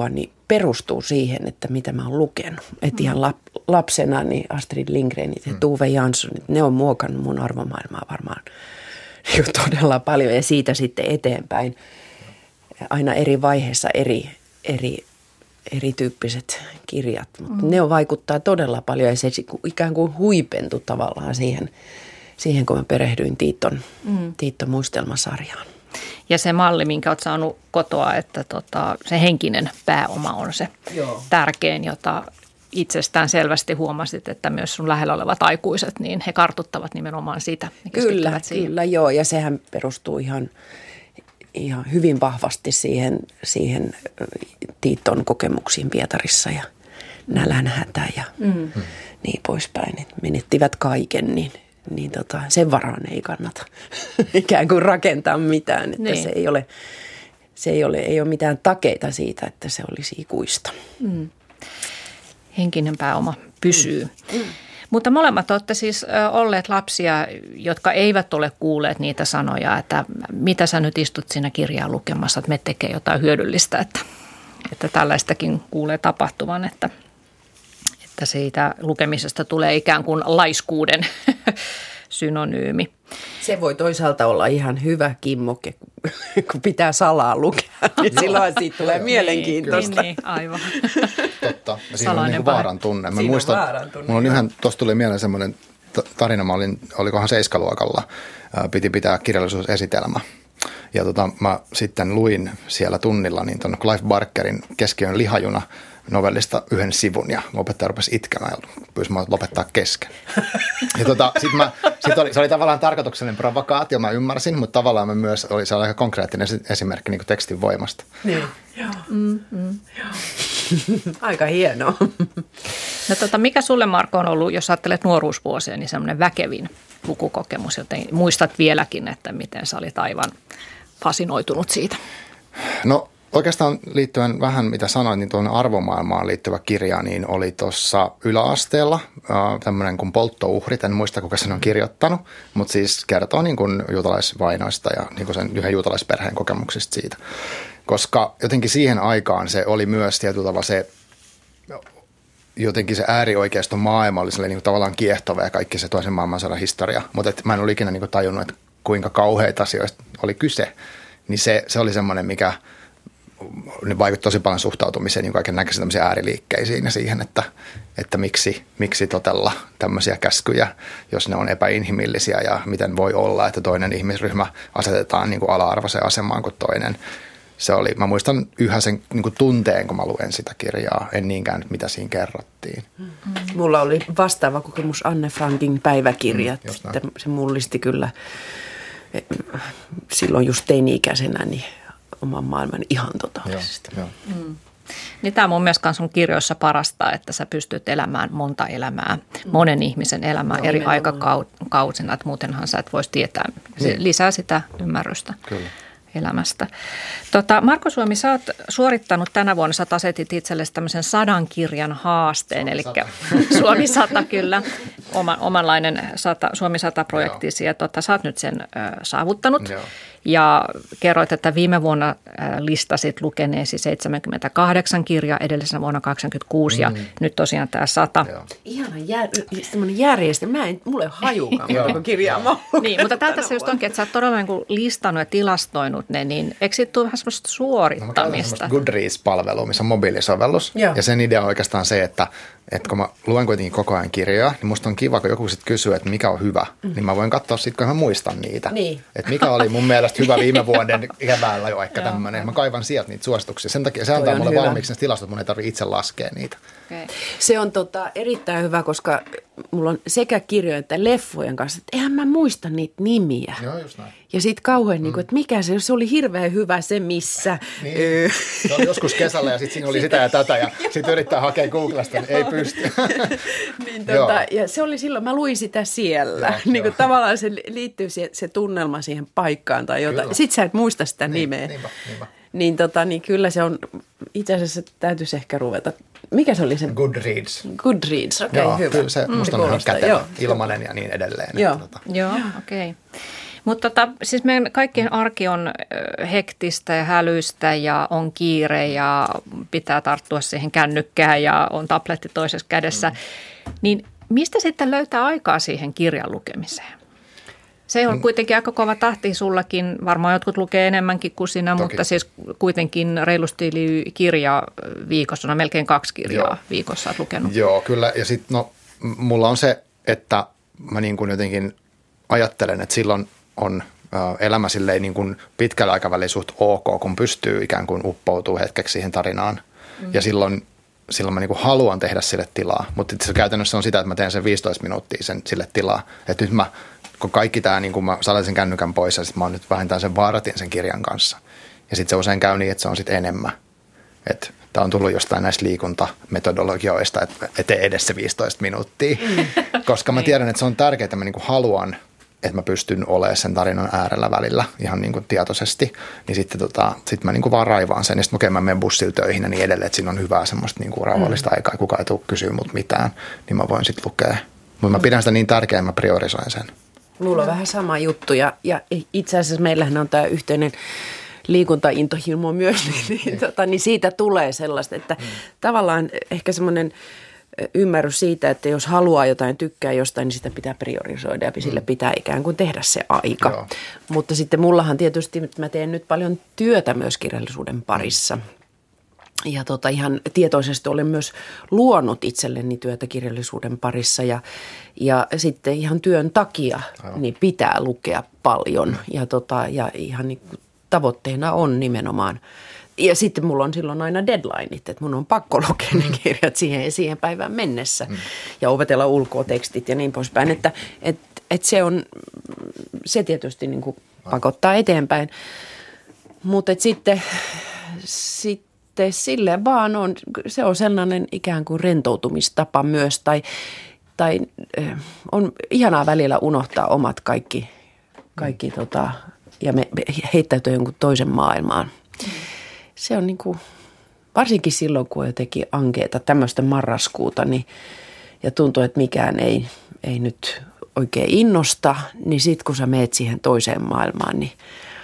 perustuu siihen, että mitä mä oon lukenut. Että ihan lap, lapsena niin Astrid Lindgrenit ja mm. Tove Janssonit, ne on muokannut mun arvomaailmaa varmaan niin todella paljon. Ja siitä sitten eteenpäin aina eri vaiheissa eri, eri, erityyppiset kirjat. Mutta mm. ne on vaikuttaa todella paljon ja se ikään kuin huipentui tavallaan siihen, siihen kun mä perehdyin Tiiton, mm. Tiiton muistelmasarjaan. Ja se malli, minkä olet saanut kotoa, että tota, se henkinen pääoma on se Joo. tärkein, jota itsestään selvästi huomasit, että myös sun lähellä olevat aikuiset, niin he kartuttavat nimenomaan sitä. Kyllä, kyllä joo. Ja sehän perustuu ihan, ihan hyvin vahvasti siihen, siihen Tiiton kokemuksiin Pietarissa ja nälänhätä ja mm. niin poispäin. Et menettivät kaiken, niin niin tota, sen varaan ei kannata ikään kuin rakentaa mitään, että niin. se ei ole, se ei ole, ei ole mitään takeita siitä, että se olisi ikuista. Mm. Henkinen pääoma pysyy. Mm. Mm. Mutta molemmat olette siis olleet lapsia, jotka eivät ole kuulleet niitä sanoja, että mitä sä nyt istut siinä kirjaa lukemassa, että me tekee jotain hyödyllistä, että, että tällaistakin kuulee tapahtuvan, että että siitä lukemisesta tulee ikään kuin laiskuuden synonyymi. Se voi toisaalta olla ihan hyvä kimmoke, kun pitää salaa lukea, niin silloin siitä tulee mielenkiintoista. Niin, niin, aivan. Totta, ja siinä on niin vaaran tunne. Mä muistan, vaaran tunne. Mulla on yhden, tuosta tuli mieleen semmoinen tarina, mä olin, olikohan seiskaluokalla, piti pitää kirjallisuusesitelmä. Ja tota, mä sitten luin siellä tunnilla niin ton Clive Barkerin Keskiöön lihajuna novellista yhden sivun ja opettaja rupesi itkemään ja pyysi mä lopettaa kesken. Ja tota, sit mä, sit oli, se oli tavallaan tarkoituksellinen provokaatio, mä ymmärsin, mutta tavallaan mä myös oli se oli aika konkreettinen esimerkki niin kuin tekstin voimasta. Niin, joo. Mm, mm. Aika hienoa. No tota, mikä sulle, Marko, on ollut, jos ajattelet nuoruusvuosia, niin semmoinen väkevin lukukokemus, joten muistat vieläkin, että miten sä olit aivan fasinoitunut siitä? No oikeastaan liittyen vähän mitä sanoin, niin tuonne arvomaailmaan liittyvä kirja niin oli tuossa yläasteella tämmöinen kuin Polttouhrit, en muista kuka sen on kirjoittanut, mutta siis kertoo niin kuin juutalaisvainoista ja niin kuin sen yhden juutalaisperheen kokemuksista siitä. Koska jotenkin siihen aikaan se oli myös tietyllä tavalla se, jotenkin se äärioikeiston maailma oli niin kuin tavallaan kiehtova ja kaikki se toisen maailmansodan historia, mutta et mä en ole ikinä niin kuin tajunnut, että kuinka kauheita asioista oli kyse, niin se, se oli semmoinen, mikä niin vaikutti tosi paljon suhtautumiseen niin kaiken näköisiin tämmöisiin ääriliikkeisiin ja siihen, että, että miksi, miksi totella tämmöisiä käskyjä, jos ne on epäinhimillisiä ja miten voi olla, että toinen ihmisryhmä asetetaan niin kuin ala-arvoiseen asemaan kuin toinen. Se oli, mä muistan yhä sen niin kuin tunteen, kun mä luen sitä kirjaa, en niinkään mitä siinä kerrottiin. Mulla oli vastaava kokemus Anne Frankin päiväkirjat, mm, se mullisti kyllä silloin just teini-ikäisenä niin oman maailman ihan totaalisesti. Joo, joo. Mm. Niin tämä on mun mielestä sun kirjoissa parasta, että sä pystyt elämään monta elämää, mm. monen ihmisen elämää no, eri aikakausina, että muutenhan sä et voisi tietää. Se niin. lisää sitä ymmärrystä. Kyllä. Elämästä. Tota, Marko Suomi, sä oot suorittanut tänä vuonna, sä asetit itsellesi tämmöisen sadan kirjan haasteen, eli Suomi sata kyllä, oma, omanlainen sata, Suomi sata-projektisi, ja tota, sä oot nyt sen ö, saavuttanut. Joo. Ja kerroit, että viime vuonna äh, listasit lukeneesi seitsemänkymmentäkahdeksan kirjaa, edellisenä vuonna kahdeksankymmentäkuusi mm. ja nyt tosiaan tämä sata. Ihana jär, semmoinen järjestelmä. Mä en, mulle ei hajukaan, kuinka kirjaa mä oon niin, mutta täältä se just onkin, että sä oot todella niin kuin listannut ja tilastoinut ne, niin eikö siitä tule vähän semmoista suorittamista? No, Goodreads-palvelu, missä on mobiilisovellus. Joo. Ja sen idea on oikeastaan se, että, että kun mä luen kuitenkin koko ajan kirjoja, niin musta on kiva, kun joku sitten kysyy, että mikä on hyvä, mm. niin mä voin katsoa sitten, kun mä muistan niitä. Niin. Että mikä oli mun mielestä hyvä viime vuoden keväällä jo ehkä tämmöinen. Mä kaivan sieltä niitä suosituksia. Sen takia se antaa mulle hyvä. valmiiksi ne tilastot, mun ei tarvitse itse laskea niitä. Okay. Se on tota, erittäin hyvä, koska mulla on sekä kirjojen että leffojen kanssa, että eihän mä muista niitä nimiä. Joo, just näin. Ja sitten kauhean, mm. niin kuin, että mikä se, se oli hirveän hyvä se missä. Niin. Se oli joskus kesällä ja sitten siinä oli sitä ja tätä ja sitten yrittää hakea Googlesta, niin ei pysty. niin, tota, ja se oli silloin, mä luin sitä siellä. Joo, niin kuin, tavallaan se liittyy se, se tunnelma siihen paikkaan tai jotain. Sitten sä et muista sitä niin, nimeä. Niinpä, niinpä. Niin, tota, niin kyllä se on, itse asiassa täytyisi ehkä ruveta. Mikä se oli se? Goodreads. Goodreads, okei, okay, joo, hyvä. Kyllä se mm. musta on ihan kätevä, ilmanen ja niin edelleen. Joo, että, tota. joo okei. Okay. Mutta tota, siis meidän kaikkien arki on hektistä ja hälyistä ja on kiire ja pitää tarttua siihen kännykkään ja on tabletti toisessa kädessä. Mm. Niin mistä sitten löytää aikaa siihen kirjan lukemiseen? Se on kuitenkin aika kova tahti sullakin. Varmaan jotkut lukee enemmänkin kuin sinä, Toki. Mutta siis kuitenkin reilusti yli kirja viikossa, no melkein kaksi kirjaa Joo. viikossa olet lukenut. Joo, kyllä. Ja sitten no, mulla on se, että mä niin kuin jotenkin ajattelen, että silloin on elämä silleen niin kuin pitkällä aikavälillä suht ok, kun pystyy ikään kuin uppoutuu hetkeksi siihen tarinaan. Mm. Ja silloin, silloin mä niin kuin haluan tehdä sille tilaa, mutta se käytännössä on sitä, että mä teen sen viisitoista minuuttia sen, sille tilaa. Että nyt mä, kun kaikki tämä, niin kuin mä salatin sen kännykän pois ja sitten mä oon nyt vähintään sen vaaratin sen kirjan kanssa. Ja sitten se usein käy niin, että se on sitten enemmän. Että tämä on tullut jostain näistä liikuntametodologioista, että etee edes se viisitoista minuuttia. Mm. Koska mä tiedän, että se on tärkeää, että mä niin kuin haluan, että mä pystyn olemaan sen tarinan äärellä välillä ihan niin kuin tietoisesti, niin sitten tota, sit mä niin kuin vaan raivaan sen. Ja sitten mä menen bussilla töihin ja niin edelleen, että siinä on hyvää semmoista niin kuin rauhallista mm. aikaa, kukaan ei tule kysyä mut mitään, niin mä voin sitten lukea. Mutta mä pidän sitä niin tärkeää, mä priorisoin sen. Mulla on vähän sama juttu ja, ja itse asiassa meillähän on tämä yhteinen liikuntaintohimo myös, niin, niin, tota, niin siitä tulee sellaista, että mm. tavallaan ehkä semmoinen ymmärrys siitä, että jos haluaa jotain, tykkää jostain, niin sitä pitää priorisoida ja sille pitää ikään kuin tehdä se aika. Joo. Mutta sitten mullahan tietysti, mä teen nyt paljon työtä myös kirjallisuuden parissa. Ja tota, ihan tietoisesti olen myös luonut itselleni työtä kirjallisuuden parissa ja, ja sitten ihan työn takia niin pitää lukea paljon. Ja, tota, ja ihan niin kuin tavoitteena on nimenomaan. Ja sitten mulla on silloin aina deadlineit, että mun on pakko lukea ne kirjat siihen, siihen päivään mennessä mm. ja opetella ulkoa tekstit ja niin poispäin. Että et, et se on, se tietysti niin kuin pakottaa eteenpäin, mutta sitten, sitten sille vaan on, se on sellainen ikään kuin rentoutumistapa myös tai, tai on ihanaa välillä unohtaa omat kaikki, kaikki mm. tota, ja me heittäytyy jonkun toisen maailmaan. Mm. Se on niin kuin, varsinkin silloin, kun on jotenkin ankeeta tämmöistä marraskuuta niin, ja tuntuu, että mikään ei, ei nyt oikein innosta, niin sitten kun sä meet siihen toiseen maailmaan, niin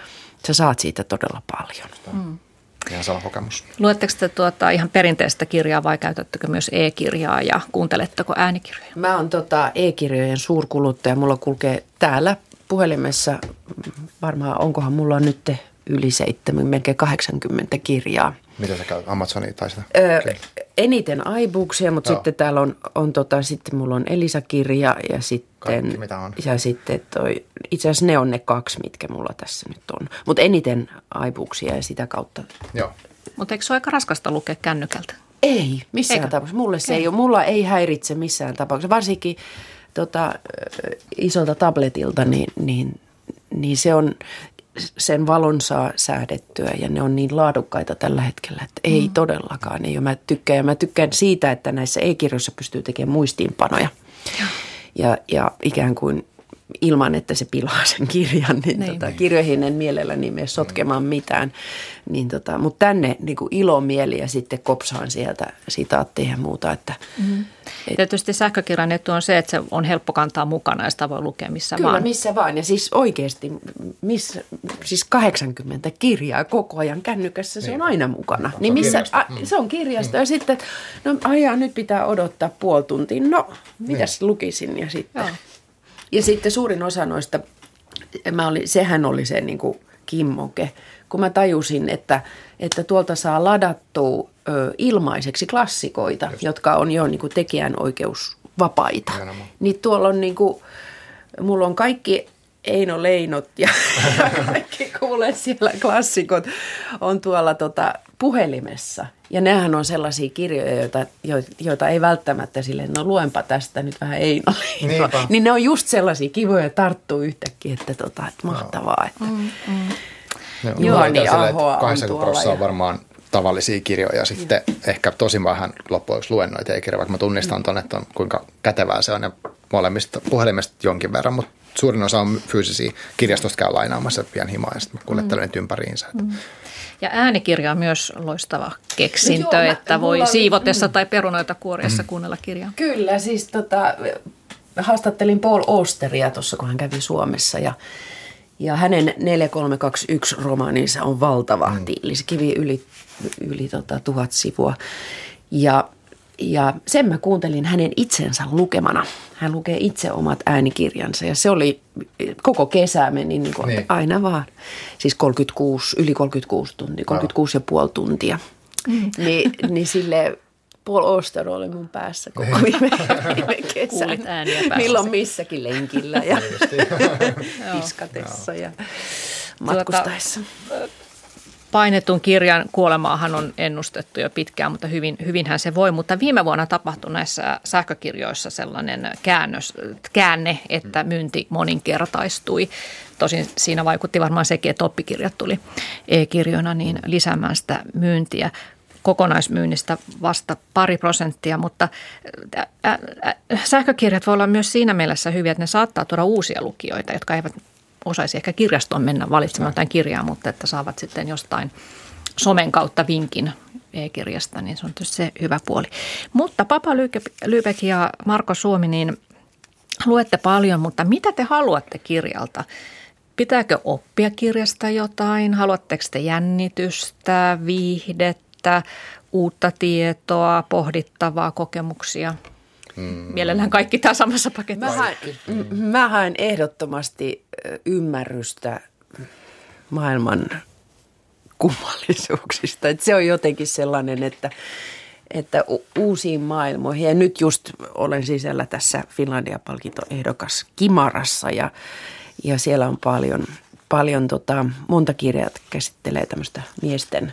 sä saat siitä todella paljon. Mm. Ihan sama kokemus. Luetteko te tuota ihan perinteistä kirjaa vai käytättekö myös e-kirjaa ja kuunteletteko äänikirjoja? Mä oon tota e-kirjojen suurkuluttaja. Mulla kulkee täällä puhelimessa, varmaan onkohan mulla on nyt yli seitsemän, melkein kahdeksankymmentä kirjaa. Mitä sä käyt? Amazonia tai sitä? Öö, eniten iBooksia, mutta Joo. sitten täällä on, on tota, sitten mulla on Elisa-kirja ja sitten, Kaikki, mitä on. ja sitten toi, itse asiassa ne on ne kaksi, mitkä mulla tässä nyt on. Mutta eniten iBooksia ja sitä kautta. Joo. Mutta eikö se ole aika raskasta lukea kännykältä? Ei, missään Eikö? tapauksessa. Mulle se ei. ei ole. Mulla ei häiritse missään tapauksessa. Varsinkin tota, isolta tabletilta, niin, niin, niin se on, sen valon saa säädettyä ja ne on niin laadukkaita tällä hetkellä, että ei mm. todellakaan. Ei. Mä tykkään, ja mä tykkään siitä, että näissä e-kirjoissa pystyy tekemään muistiinpanoja. Ja, ja, ja ikään kuin ilman, että se pilaa sen kirjan, niin tota, kirjoihin en mielelläni mene sotkemaan mitään. Niin tota, mutta tänne niin kuin ilomieli ja sitten kopsaan sieltä sitaatteja ja muuta. Että, mm. et, Tietysti sähkökirjan etu on se, että se on helppo kantaa mukana ja sitä voi lukea missä kyllä, vaan. Kyllä, missä vaan. Ja siis oikeasti, missä, siis kahdeksankymmentä kirjaa koko ajan kännykässä, se niin. on aina mukana. Niin se, missä, on a, se on kirjasto. Mm. Ja sitten, no ajaa, nyt pitää odottaa puoli tuntia. No, mitäs niin. lukisin ja sitten... Joo. Ja sitten suurin osa noista, mä olin, sehän oli se niin kuin kimmoke, kun mä tajusin, että, että tuolta saa ladattua ö, ilmaiseksi klassikoita, Just. jotka on jo niin kuin tekijänoikeusvapaita. Niin tuolla on niin kuin, mulla on kaikki Eino Leinot ja kaikki kuulee siellä klassikot on tuolla tota puhelimessa. Ja nehän on sellaisia kirjoja, joita, joita ei välttämättä silleen, no luenpa tästä nyt vähän Eino Leinoa. Niin ne on just sellaisia kivoja tarttuu yhtäkkiä, että, tota, että mahtavaa. Että mm, mm. Juhani Ahoa on kahdeksankymmentä prosenttia ja... on varmaan tavallisia kirjoja. Sitten ja. ehkä tosi vähän loppujen lopuksi luen noita e-kirjoja, vaikka mä tunnistan tuonne, että on, kuinka kätevää se on ja molemmista puhelimesta jonkin verran, mutta suurin osa on fyysisiä. Kirjastosta käy lainaamassa pian himaa ja sitten mä kuljettelen mm. ympäriinsä. Mm. Ja äänikirja on myös loistava keksintö, no joo, että mä, voi siivotessa mm. tai perunoita kuoriessa mm. kuunnella kirjaa. Kyllä, siis tota, haastattelin Paul Austeria tuossa, kun hän kävi Suomessa ja, Ja hänen neljä kolme kaksi yksi romaaninsa on valtava mm. tiiliskivi, yli, yli tota, tuhat sivua. Ja, ja sen mä kuuntelin hänen itsensä lukemana. Hän lukee itse omat äänikirjansa ja se oli, koko kesä meni niin kuin niin. aina vaan. Siis kolmekymmentäkuusi, yli kolmekymmentäkuusi tuntia, kolmekymmentäkuusi ja puoli tuntia. Mm. Ni, niin silleen Paul Auster oli mun päässä koko viime, viime kesän. Kuulit ääniä päässä. Milloin missäkin lenkillä ja piskatessa ja matkustaessa. Painetun kirjan kuolemaahan on ennustettu jo pitkään, mutta hyvin, hyvinhän se voi. Mutta viime vuonna tapahtui näissä sähkökirjoissa sellainen käännös, käänne, että myynti moninkertaistui. Tosin siinä vaikutti varmaan sekin, että oppikirjat tuli e-kirjoina niin lisäämään sitä myyntiä. Kokonaismyynnistä vasta pari prosenttia, mutta sähkökirjat voi olla myös siinä mielessä hyviä, että ne saattaa tuoda uusia lukijoita, jotka eivät osaisi ehkä kirjastoon mennä valitsemaan jotain kirjaa, mutta että saavat sitten jostain somen kautta vinkin e-kirjasta, niin se on tietysti se hyvä puoli. Mutta Papa Lübeck ja Marko Suomi, niin luette paljon, mutta mitä te haluatte kirjalta? Pitääkö oppia kirjasta jotain? Haluatteko te jännitystä, viihdettä, uutta tietoa, pohdittavaa, kokemuksia? Mm. Mielellään kaikki tämä samassa paketissa. Mä haen, mä haen ehdottomasti ymmärrystä maailman kummallisuuksista. Et se on jotenkin sellainen, että, että uusiin maailmoihin. Ja nyt just olen sisällä tässä Finlandia-palkintoehdokas Kimarassa ja, ja siellä on paljon, paljon tota, monta kirjaa, jotka käsittelee tämmöistä miesten,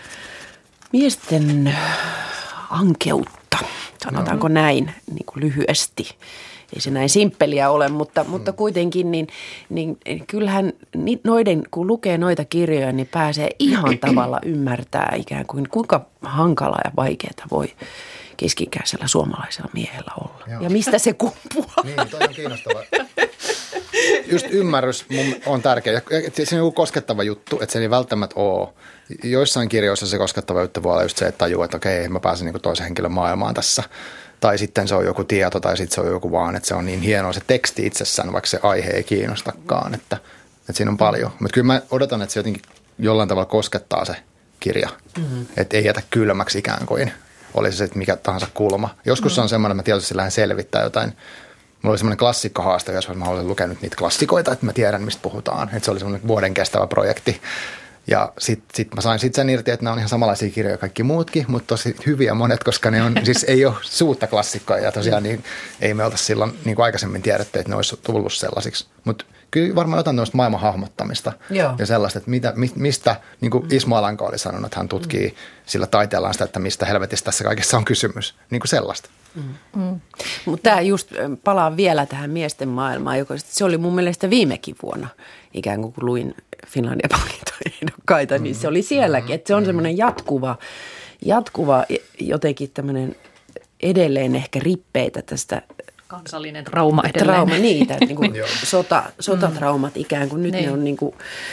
miesten ankeutta. Sanotaanko näin niin kuin lyhyesti. Ei se näin simppeliä ole, mutta, mm. mutta kuitenkin niin, niin kyllähän noiden, kun lukee noita kirjoja, niin pääsee ihan tavalla ymmärtää ikään kuin kuinka hankalaa ja vaikeaa voi keski-ikäisellä suomalaisella miehellä olla. Joo. Ja mistä se kumpuaa. Niin, toi on kiinnostavaa. Just ymmärrys on tärkeä. Ja se on joku koskettava juttu, että se ei välttämättä ole. Joissain kirjoissa se koskettava juttu voi olla just se, että tajuu, että okei, mä pääsen niin toisen henkilön maailmaan tässä. Tai sitten se on joku tieto, tai sitten se on joku vaan, että se on niin hienoa se teksti itsessään, vaikka se aihe ei kiinnostakaan. Että, että siinä on paljon. Mutta kyllä mä odotan, että se jotenkin jollain tavalla koskettaa se kirja. Mm-hmm. Että ei jätä kylmäksi ikään kuin. Olisi se mikä tahansa kulma. Joskus mm-hmm. on semmoinen, että mä tietysti lähden selvittää jotain. Mulla oli semmoinen klassikkohaaste, jos mä olisin lukenut niitä klassikoita, että mä tiedän, mistä puhutaan. Että se oli semmoinen vuoden kestävä projekti. Ja sitten sit mä sain sitten sen irti, että nämä on ihan samanlaisia kirjoja kaikki muutkin, mutta tosi hyviä monet, koska ne on, siis ei ole suutta klassikkoja. Ja tosiaan niin, ei me oltaisi silloin niin kuin aikaisemmin tiedetty, että ne olisi tullut sellaisiksi. Mutta kyllä varmaan jotain tämmöistä maailman hahmottamista. Joo. Ja sellaista, että mitä, mistä, niin kuin Ismo Alanko oli sanonut, että hän tutkii sillä taiteellaan sitä, että mistä helvetistä tässä kaikessa on kysymys. Niin kuin sellaista. Mm. Mm. Mutta tämä just palaa vielä tähän miesten maailmaan, joka se oli mun mielestä viimekin vuonna, ikään kuin kun luin Finlandia-palkintoehdokkaita, mm. niin se oli sielläkin. Että se on semmoinen jatkuva, jatkuva jotenkin tämmöinen edelleen ehkä rippeitä tästä. Kansallinen trauma edelleen. Trauma, niitä, niin kuin sota, sotatraumat ikään kuin nyt ne, ne on niin kuin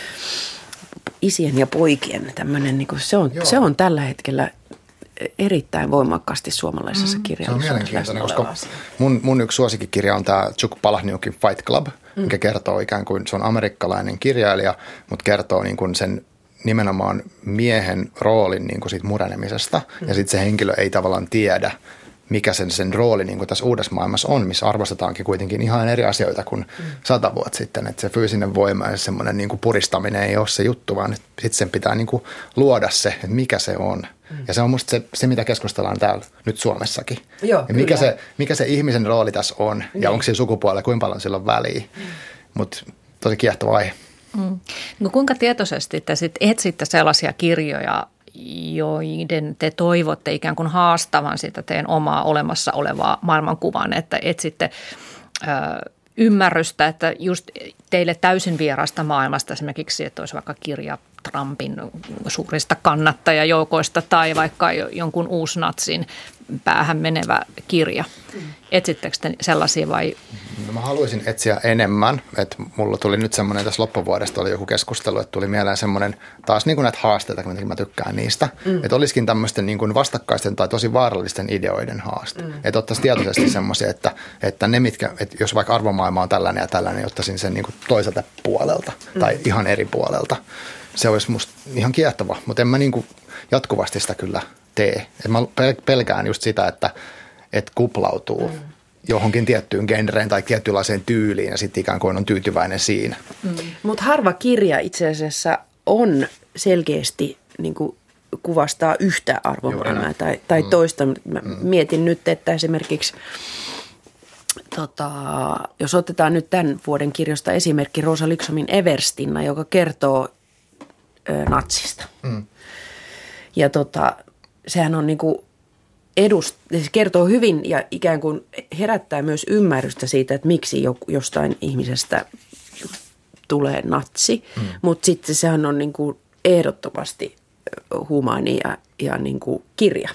isien ja poikien tämmöinen, niin kuin se, on, se on tällä hetkellä erittäin voimakkaasti suomalaisessa mm. kirjallisuudessa. Se on mielenkiintoinen, koska mun, mun yksi suosikkikirja on tämä Chuck Palahniukin Fight Club, mm. mikä kertoo ikään kuin, se on amerikkalainen kirjailija, mutta kertoo niin kuin sen nimenomaan miehen roolin niin kuin siitä murenemisesta. Mm. Ja sitten se henkilö ei tavallaan tiedä, mikä sen, sen rooli niin kuin tässä uudessa maailmassa on, missä arvostetaankin kuitenkin ihan eri asioita kuin mm. sata vuotta sitten. Että se fyysinen voima ja semmoinen niin kuin puristaminen ei ole se juttu, vaan sitten sen pitää niin kuin luoda se, että mikä se on. Mm. Ja se on musta se, se, mitä keskustellaan täällä nyt Suomessakin. Joo, ja mikä se, mikä se ihmisen rooli tässä on niin. Ja onko siinä sukupuolella, kuinka paljon sillä on väliä. Mm. Mutta tosi kiehtova aihe. Mm. No kuinka tietoisesti te sitten etsitte sellaisia kirjoja, joiden te toivotte ikään kuin haastavan sitä teidän omaa olemassa olevaa maailmankuvan, että etsitte ö, ymmärrystä, että just teille täysin vierasta maailmasta esimerkiksi, että olisi vaikka kirja Trumpin suurista kannattajajoukoista tai vaikka jonkun uusnatsin päähän menevä kirja. Etsittekö te sellaisia vai? No mä haluaisin etsiä enemmän, että mulla tuli nyt semmoinen, tässä loppuvuodesta oli joku keskustelu, että tuli mieleen semmoinen taas niin kuin näitä haasteita, kun mä tykkään niistä, mm. että olisikin tämmöisten niin kuin vastakkaisten tai tosi vaarallisten ideoiden haaste. Mm. Että ottaisi tietoisesti semmoisia, että, että ne mitkä, että jos vaikka arvomaailma on tällainen ja tällainen, niin ottaisin sen niin kuin toiselta puolelta mm. tai ihan eri puolelta. Se olisi musta ihan kiehtova, mutta en mä niin kuin jatkuvasti sitä kyllä tee. Et mä pelkään just sitä, että, että kuplautuu mm. johonkin tiettyyn genreen tai tietynlaiseen tyyliin ja sitten ikään kuin on tyytyväinen siinä. Mm. Mutta harva kirja itse asiassa on selkeästi niin kuin kuvastaa yhtä arvomaailmaa tai, tai mm. toista. Mä mm. mietin nyt, että esimerkiksi tota, jos otetaan nyt tämän vuoden kirjasta esimerkki Rosa Liksom Everstinna, joka kertoo ö, natsista. Mm. Ja tota, sehän on niin kuin edust, se kertoo hyvin ja ikään kuin herättää myös ymmärrystä siitä, että miksi jostain ihmisestä tulee natsi. Mm. Mutta sitten sehän on niin kuin ehdottomasti humaani ja, ja niin kuin kirja.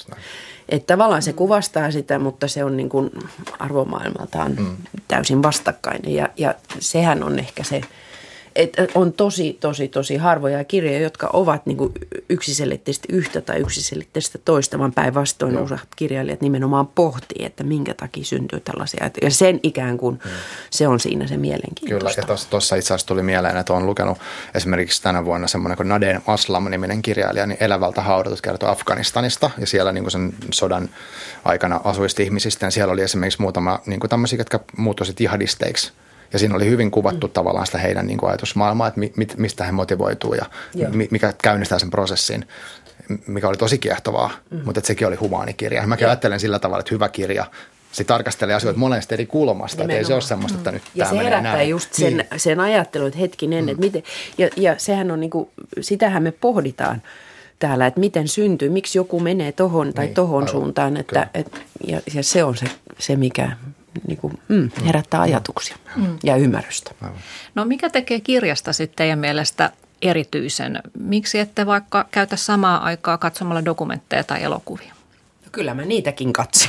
Että tavallaan se kuvastaa sitä, mutta se on niin kuin arvomaailmaltaan mm. täysin vastakkainen. Ja, ja sehän on ehkä se, että on tosi, tosi, tosi harvoja kirjoja, jotka ovat niin kuin yksiselitteisesti yhtä tai yksiselitteisesti toista, vaan päinvastoin no. useat kirjailijat nimenomaan pohtii, että minkä takia syntyy tällaisia. Ja sen ikään kuin mm. se on siinä se mielenkiintoista. Kyllä, ja tuossa itse asiassa tuli mieleen, että olen lukenut esimerkiksi tänä vuonna semmoinen kuin Naden Aslam-niminen kirjailija, niin Elävältä haudatut kertoo Afganistanista, ja siellä niin kuin sen sodan aikana asuista ihmisistä, ja siellä oli esimerkiksi muutama niin kuin tämmöisiä, jotka muuttuisivat jihadisteiksi. Ja siinä oli hyvin kuvattu mm. tavallaan sitä heidän niin kuin ajatusmaailmaa, että mi, mistä he motivoituu ja mi, mikä käynnistää sen prosessin, mikä oli tosi kiehtovaa, mm. mutta että sekin oli humaanikirja. Ja mäkin ja. ajattelen sillä tavalla, että hyvä kirja, se tarkastelee asioita monesta eri kulmasta, että ei se ole semmoista, että nyt mm. tämä menee näin. Ja se herättää just sen, niin. sen ajattelun, että hetkinen, mm. että miten, ja, ja sehän on niin kuin, sitähän me pohditaan täällä, että miten syntyy, miksi joku menee tohon tai niin, tohon aivan, suuntaan, että, et, ja, ja se on se, se mikä niin kuin, mm, herättää ajatuksia mm. ja ymmärrystä. No mikä tekee kirjasta sitten teidän mielestä erityisen? Miksi ette vaikka käytä samaa aikaa katsomalla dokumentteja tai elokuvia? No kyllä mä niitäkin katson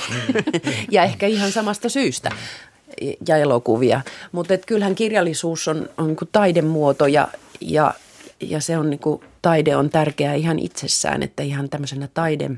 ja ehkä ihan samasta syystä ja elokuvia, mutta kyllähän kirjallisuus on, on niin kuin taidemuoto ja, ja, ja se on niin kuin, taide on tärkeää ihan itsessään, että ihan tämmöisenä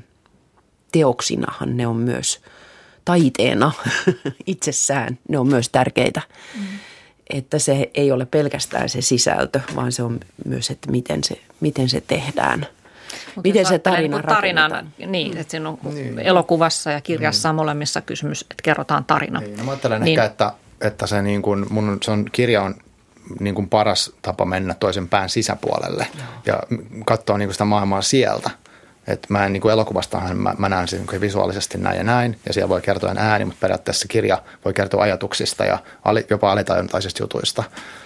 taideteoksinahan ne on myös taiteena itsessään, ne on myös tärkeitä. Mm. Että se ei ole pelkästään se sisältö, vaan se on myös, että miten se, miten se tehdään. Mutta miten se tarina niin rakennetaan. Niin, että siinä on niin. elokuvassa ja kirjassa mm. molemmissa kysymys, että kerrotaan tarina. Niin, no mä ajattelen niin. ehkä, että, että se, niin kuin, mun, se on, kirja on niin kuin paras tapa mennä toisen pään sisäpuolelle Joo. ja katsoa niin kuin sitä maailmaa sieltä. Että mä en niin kuin elokuvastahan mä, mä näen sen visuaalisesti näin ja näin, ja siellä voi kertoa ääni, mutta periaatteessa kirja voi kertoa ajatuksista ja ali, jopa alitajuntaisista jutuista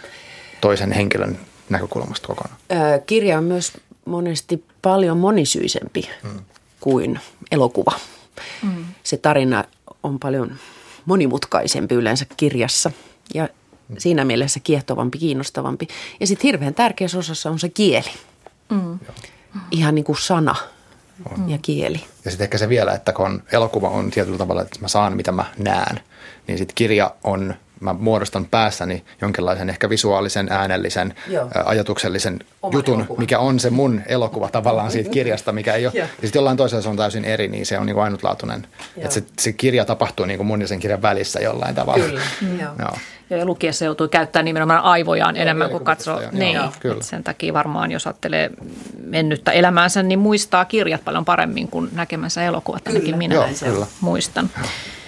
toisen henkilön näkökulmasta kokonaan. Ää, kirja on myös monesti paljon monisyisempi mm. kuin elokuva. Mm. Se tarina on paljon monimutkaisempi yleensä kirjassa ja mm. siinä mielessä kiehtovampi, kiinnostavampi. Ja sitten hirveän tärkeässä osassa on se kieli. Mm. Ihan niin kuin sana. On. Ja kieli. Ja sitten ehkä se vielä, että kun elokuva on tietyllä tavalla, että mä saan mitä mä näen, niin sitten kirja on, mä muodostan päässäni jonkinlaisen ehkä visuaalisen, äänellisen, Joo. ajatuksellisen Oman jutun, elokuva. Mikä on se mun elokuva tavallaan siitä kirjasta, mikä ei ole. Ja sitten jollain toisella se on täysin eri, niin se on niin kuin ainutlaatuinen. Että se, se kirja tapahtuu niin kuin mun ja sen kirjan välissä jollain tavalla. Kyllä. Mm. Joo. Joo. Ja lukiessa joutuu käyttämään nimenomaan aivojaan Joo, enemmän kuin katsoo. Niin, sen takia varmaan, jos ajattelee mennyttä elämäänsä, niin muistaa kirjat paljon paremmin kuin näkemänsä elokuvat. Ainakin minä Joo, muistan. Joo.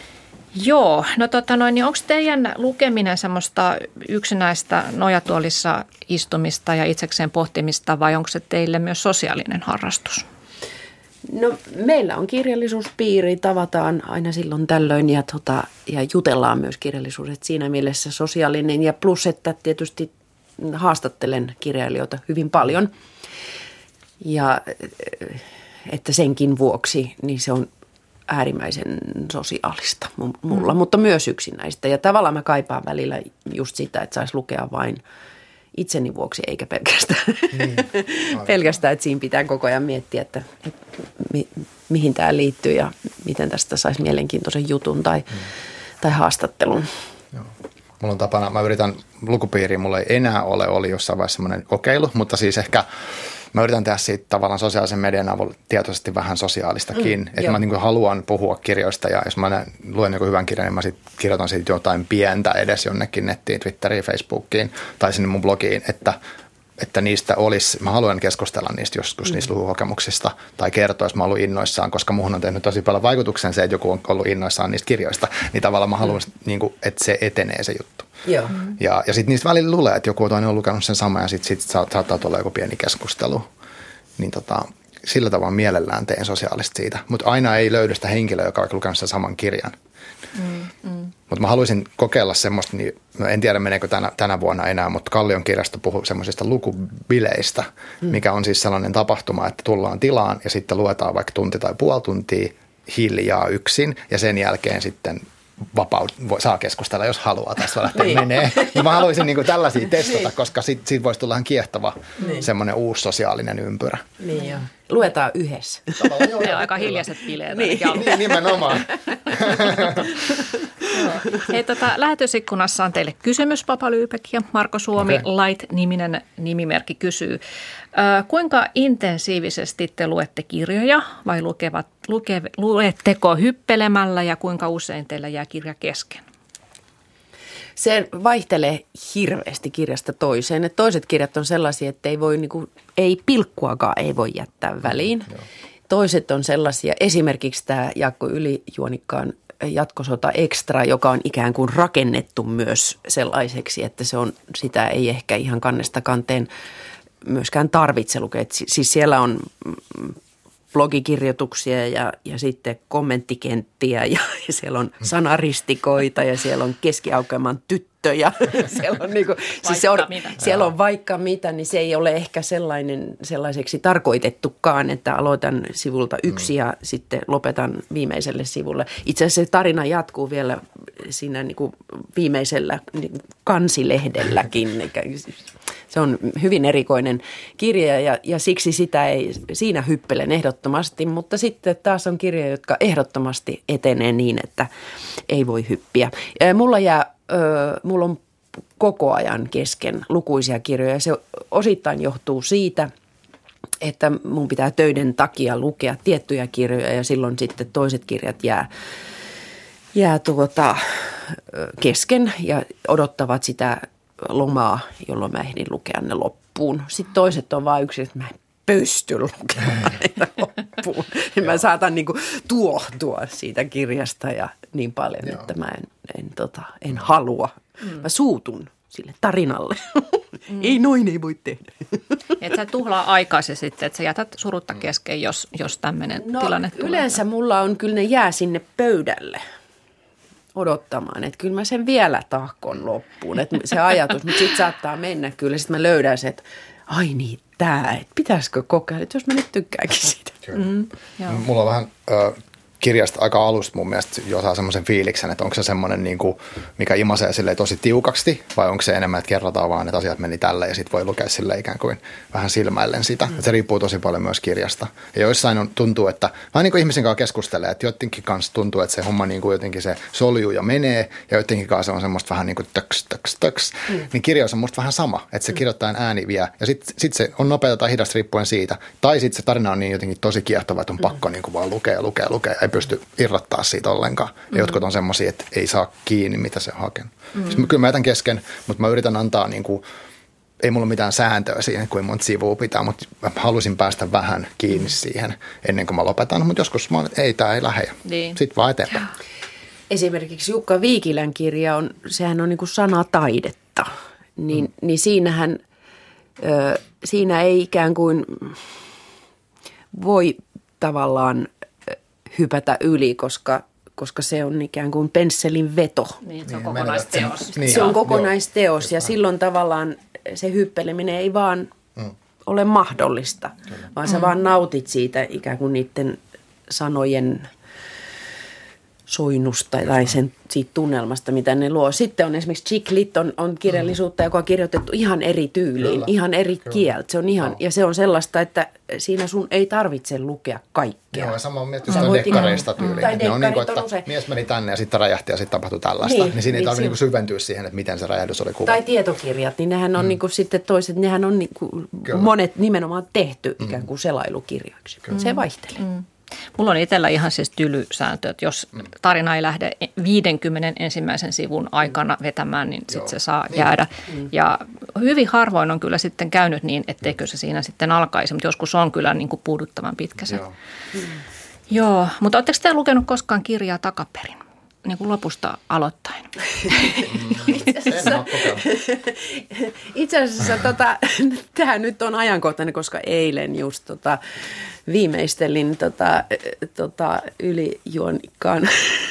Joo, no tota noin, niin onko teidän lukeminen semmoista yksinäistä nojatuolissa istumista ja itsekseen pohtimista vai onko se teille myös sosiaalinen harrastus? No meillä on kirjallisuuspiiri, tavataan aina silloin tällöin ja, tota, ja jutellaan myös kirjallisuudet siinä mielessä sosiaalinen ja plus, että tietysti haastattelen kirjailijoita hyvin paljon ja että senkin vuoksi niin se on äärimmäisen sosiaalista mulla, mm. mutta myös yksinäistä. Ja tavallaan mä kaipaan välillä just sitä, että saisi lukea vain itseni vuoksi eikä pelkästään. Niin. pelkästään, että siinä pitää koko ajan miettiä, että, että mi, mihin tämä liittyy ja miten tästä saisi mielenkiintoisen jutun tai, mm. tai haastattelun. Joo. Mulla on tapana, mä yritän lukupiiriin, mulla ei enää ole, oli jossain vaiheessa semmoinen kokeilu, mutta siis ehkä mä yritän tehdä siitä tavallaan sosiaalisen median avulla tietoisesti vähän sosiaalistakin. Mm, että mä niin kuin haluan puhua kirjoista ja jos mä näen, luen joku hyvän kirjan, niin mä sit kirjoitan siitä jotain pientä edes jonnekin nettiin, Twitteriin, Facebookiin tai sinne mun blogiin, että, että niistä olisi, mä haluan keskustella niistä joskus, mm. niistä lukukokemuksista tai kertoa, jos mä oon ollut innoissaan, koska muhun on tehnyt tosi paljon vaikutuksen se, että joku on ollut innoissaan niistä kirjoista, niin tavallaan mä haluan, mm. niin kuin, että se etenee se juttu. Joo. Ja, ja sitten niistä välillä luulee, että joku toinen on lukenut sen saman ja sitten sit saattaa tulla joku pieni keskustelu. Niin tota, sillä tavalla mielellään teen sosiaalista siitä. Mutta aina ei löydy sitä henkilöä, joka on lukenut sen saman kirjan. Mm, mm. Mutta mä haluaisin kokeilla semmoista, niin en tiedä meneekö tänä, tänä vuonna enää, mutta Kallion kirjasto puhuu semmoisista lukubileistä, mm. mikä on siis sellainen tapahtuma, että tullaan tilaan ja sitten luetaan vaikka tunti tai puoli tuntia hiljaa yksin ja sen jälkeen sitten vapaus, saa keskustella, jos haluaa. Tässä lähtee niin. menee. Ja mä haluaisin niin kuin tällaisia testata, niin. koska siitä, siitä voisi tulla ihan kiehtova niin. semmoinen uusi sosiaalinen ympyrä. Niin joo. Luetaan yhdessä. Joo, joo, aika hiljaiset bileet. Niin, niin nimenomaan. Hei, tota, lähetysikkunassa on teille kysymys, Papa Lyybeck ja Marko Suomi. Okay. Light-niminen nimimerkki kysyy. Äh, kuinka intensiivisesti te luette kirjoja vai lukevat, luke, luetteko hyppelemällä ja kuinka usein teillä jää kirja kesken? Se vaihtelee hirveästi kirjasta toiseen. Et toiset kirjat on sellaisia, että ei, voi, niin kuin, ei pilkkuakaan ei voi jättää väliin. Mm, toiset on sellaisia, esimerkiksi tämä Jaakko Ylijuonikkaan Jatkosota Extra, joka on ikään kuin rakennettu myös sellaiseksi, että se on, sitä ei ehkä ihan kannesta kanteen myöskään tarvitse lukea. Siis siellä on blogikirjoituksia ja, ja sitten kommenttikenttiä ja, ja siellä on sanaristikoita ja siellä on keskiaukeaman tyttöjä. siellä on, niinku, siis se on, siellä on vaikka mitä, niin se ei ole ehkä sellainen, sellaiseksi tarkoitettukaan, että aloitan sivulta yksi mm. ja sitten lopetan viimeiselle sivulle. Itse asiassa se tarina jatkuu vielä siinä niinku viimeisellä niinku kansilehdelläkin. Se on hyvin erikoinen kirja ja, ja siksi sitä ei, siinä hyppelen ehdottomasti, mutta sitten taas on kirjoja, jotka ehdottomasti etenee niin, että ei voi hyppiä. Mulla, jää, mulla on koko ajan kesken lukuisia kirjoja ja se osittain johtuu siitä, että mun pitää töiden takia lukea tiettyjä kirjoja ja silloin sitten toiset kirjat jää, jää tuota, kesken ja odottavat sitä lomaa, jolloin mä ehdin lukea ne loppuun. Sitten toiset on vaan yksi, että mä en pysty lukemaan niitä loppuun. Mä saatan niinku tuohtua siitä kirjasta ja niin paljon, Joo. että mä en, en, tota, en halua. Mm. Mä suutun sille tarinalle. Mm. Ei noin ei voi tehdä. Että sä tuhlaa aikaisi sitten, että sä jätät surutta kesken, jos, jos tämmöinen no, tilanne tulee. Yleensä mulla on kyllä ne jää sinne pöydälle odottamaan, että kyllä mä sen vielä tahkon loppuun, että se ajatus, mutta sitten saattaa mennä kyllä, sitten mä löydän se, että ai niin, tää, että pitäisikö kokeilla, että jos mä nyt tykkääkin siitä. Mm, Mulla on vähän äh, kirjasta aika alusta mun mielestä jo saa semmoisen fiiliksen, että onko se semmoinen, niin kuin, mikä imasee silleen tosi tiukaksi, vai onko se enemmän, että kerrotaan vaan, että asiat meni tälle ja sitten voi lukea silleen ikään kuin vähän silmäillen sitä. Mm. Se riippuu tosi paljon myös kirjasta. Ja joissain on, tuntuu, että vähän niin kuin ihmisen kanssa keskustelee, että jotenkin kanssa tuntuu, että se homma niin kuin jotenkin se soljuu ja menee, ja jotenkin kanssa on semmoista vähän niin kuin töks, töks, töks. Mm. Niin kirjoissa on musta vähän sama, että se mm. kirjoittajan ääni vie, ja sitten sit se on nopeata tai hidasta riippuen siitä. Tai sitten se tarina on niin jotenkin tosi kiehtova, että on pakko mm. niin kuin vaan lukea ja lukea, lukea, ei pysty irrottaa siitä ollenkaan. Ja mm. jotkut on semmoisia, että ei saa kiinni, mitä se on hakenut. Mm. Siis kyllä mä jätän kesken, mutta mä yritän antaa, niin kuin, ei mulla ole mitään sääntöä siihen, kuin monta sivua pitää, mutta mä halusin päästä vähän kiinni siihen ennen kuin mä lopetan. Mutta joskus mä olen, että ei, tää ei lähde. Niin. Sitten vaan eteenpäin. Esimerkiksi Jukka Viikilän kirja, on, sehän on niin kuin sanataidetta. Niin, mm. niin siinähän, ö, siinä ei ikään kuin voi tavallaan hypätä yli, koska, koska se on ikään kuin pensselin veto. Niin, se on kokonaisteos. Niin, se on kokonaisteos ja silloin tavallaan se hyppeleminen ei vaan mm. ole mahdollista, Kyllä. vaan sä mm. vaan nautit siitä ikään kuin niiden sanojen soinnusta tai sen siitä tunnelmasta, mitä ne luo. Sitten on esimerkiksi Chick lit on, on kirjallisuutta, joka on kirjoitettu ihan eri tyyliin, Kyllä. ihan eri Kyllä. kieltä. Se on ihan, no. Ja se on sellaista, että siinä sun ei tarvitse lukea kaikkea. Joo, sama on miettinyt sitä dekkareista tyyliin. Tai ne on niin kuin, että usein... mies meni tänne ja sitten räjähti ja sitten tapahtui tällaista. Niin, niin siinä ei niin tarvitse niin syventyä siihen, että miten se räjähdys oli kuvattu. Tai tietokirjat, niin nehän on mm. niin kuin sitten toiset, nehän on niin kuin monet nimenomaan tehty mm. ikään kuin selailukirjoiksi. Kyllä. Se vaihtelee. Mm. Mulla on itsellä ihan siis tylysääntö, että jos tarina ei lähde viidenkymmenen ensimmäisen sivun aikana vetämään, niin sitten se saa niin. jäädä. Mm. Ja hyvin harvoin on kyllä sitten käynyt niin, etteikö se siinä sitten alkaisi, mutta joskus on kyllä niin kuin puuduttavan pitkä se. Joo. Mm. Joo, mutta oletteko te lukenut koskaan kirjaa takaperin? Niin kuin lopusta aloittain. Itse asiassa, itse asiassa tota, tämä nyt on ajankohtainen, koska eilen just tota, viimeistelin tota, tota, Ylijuonikkaan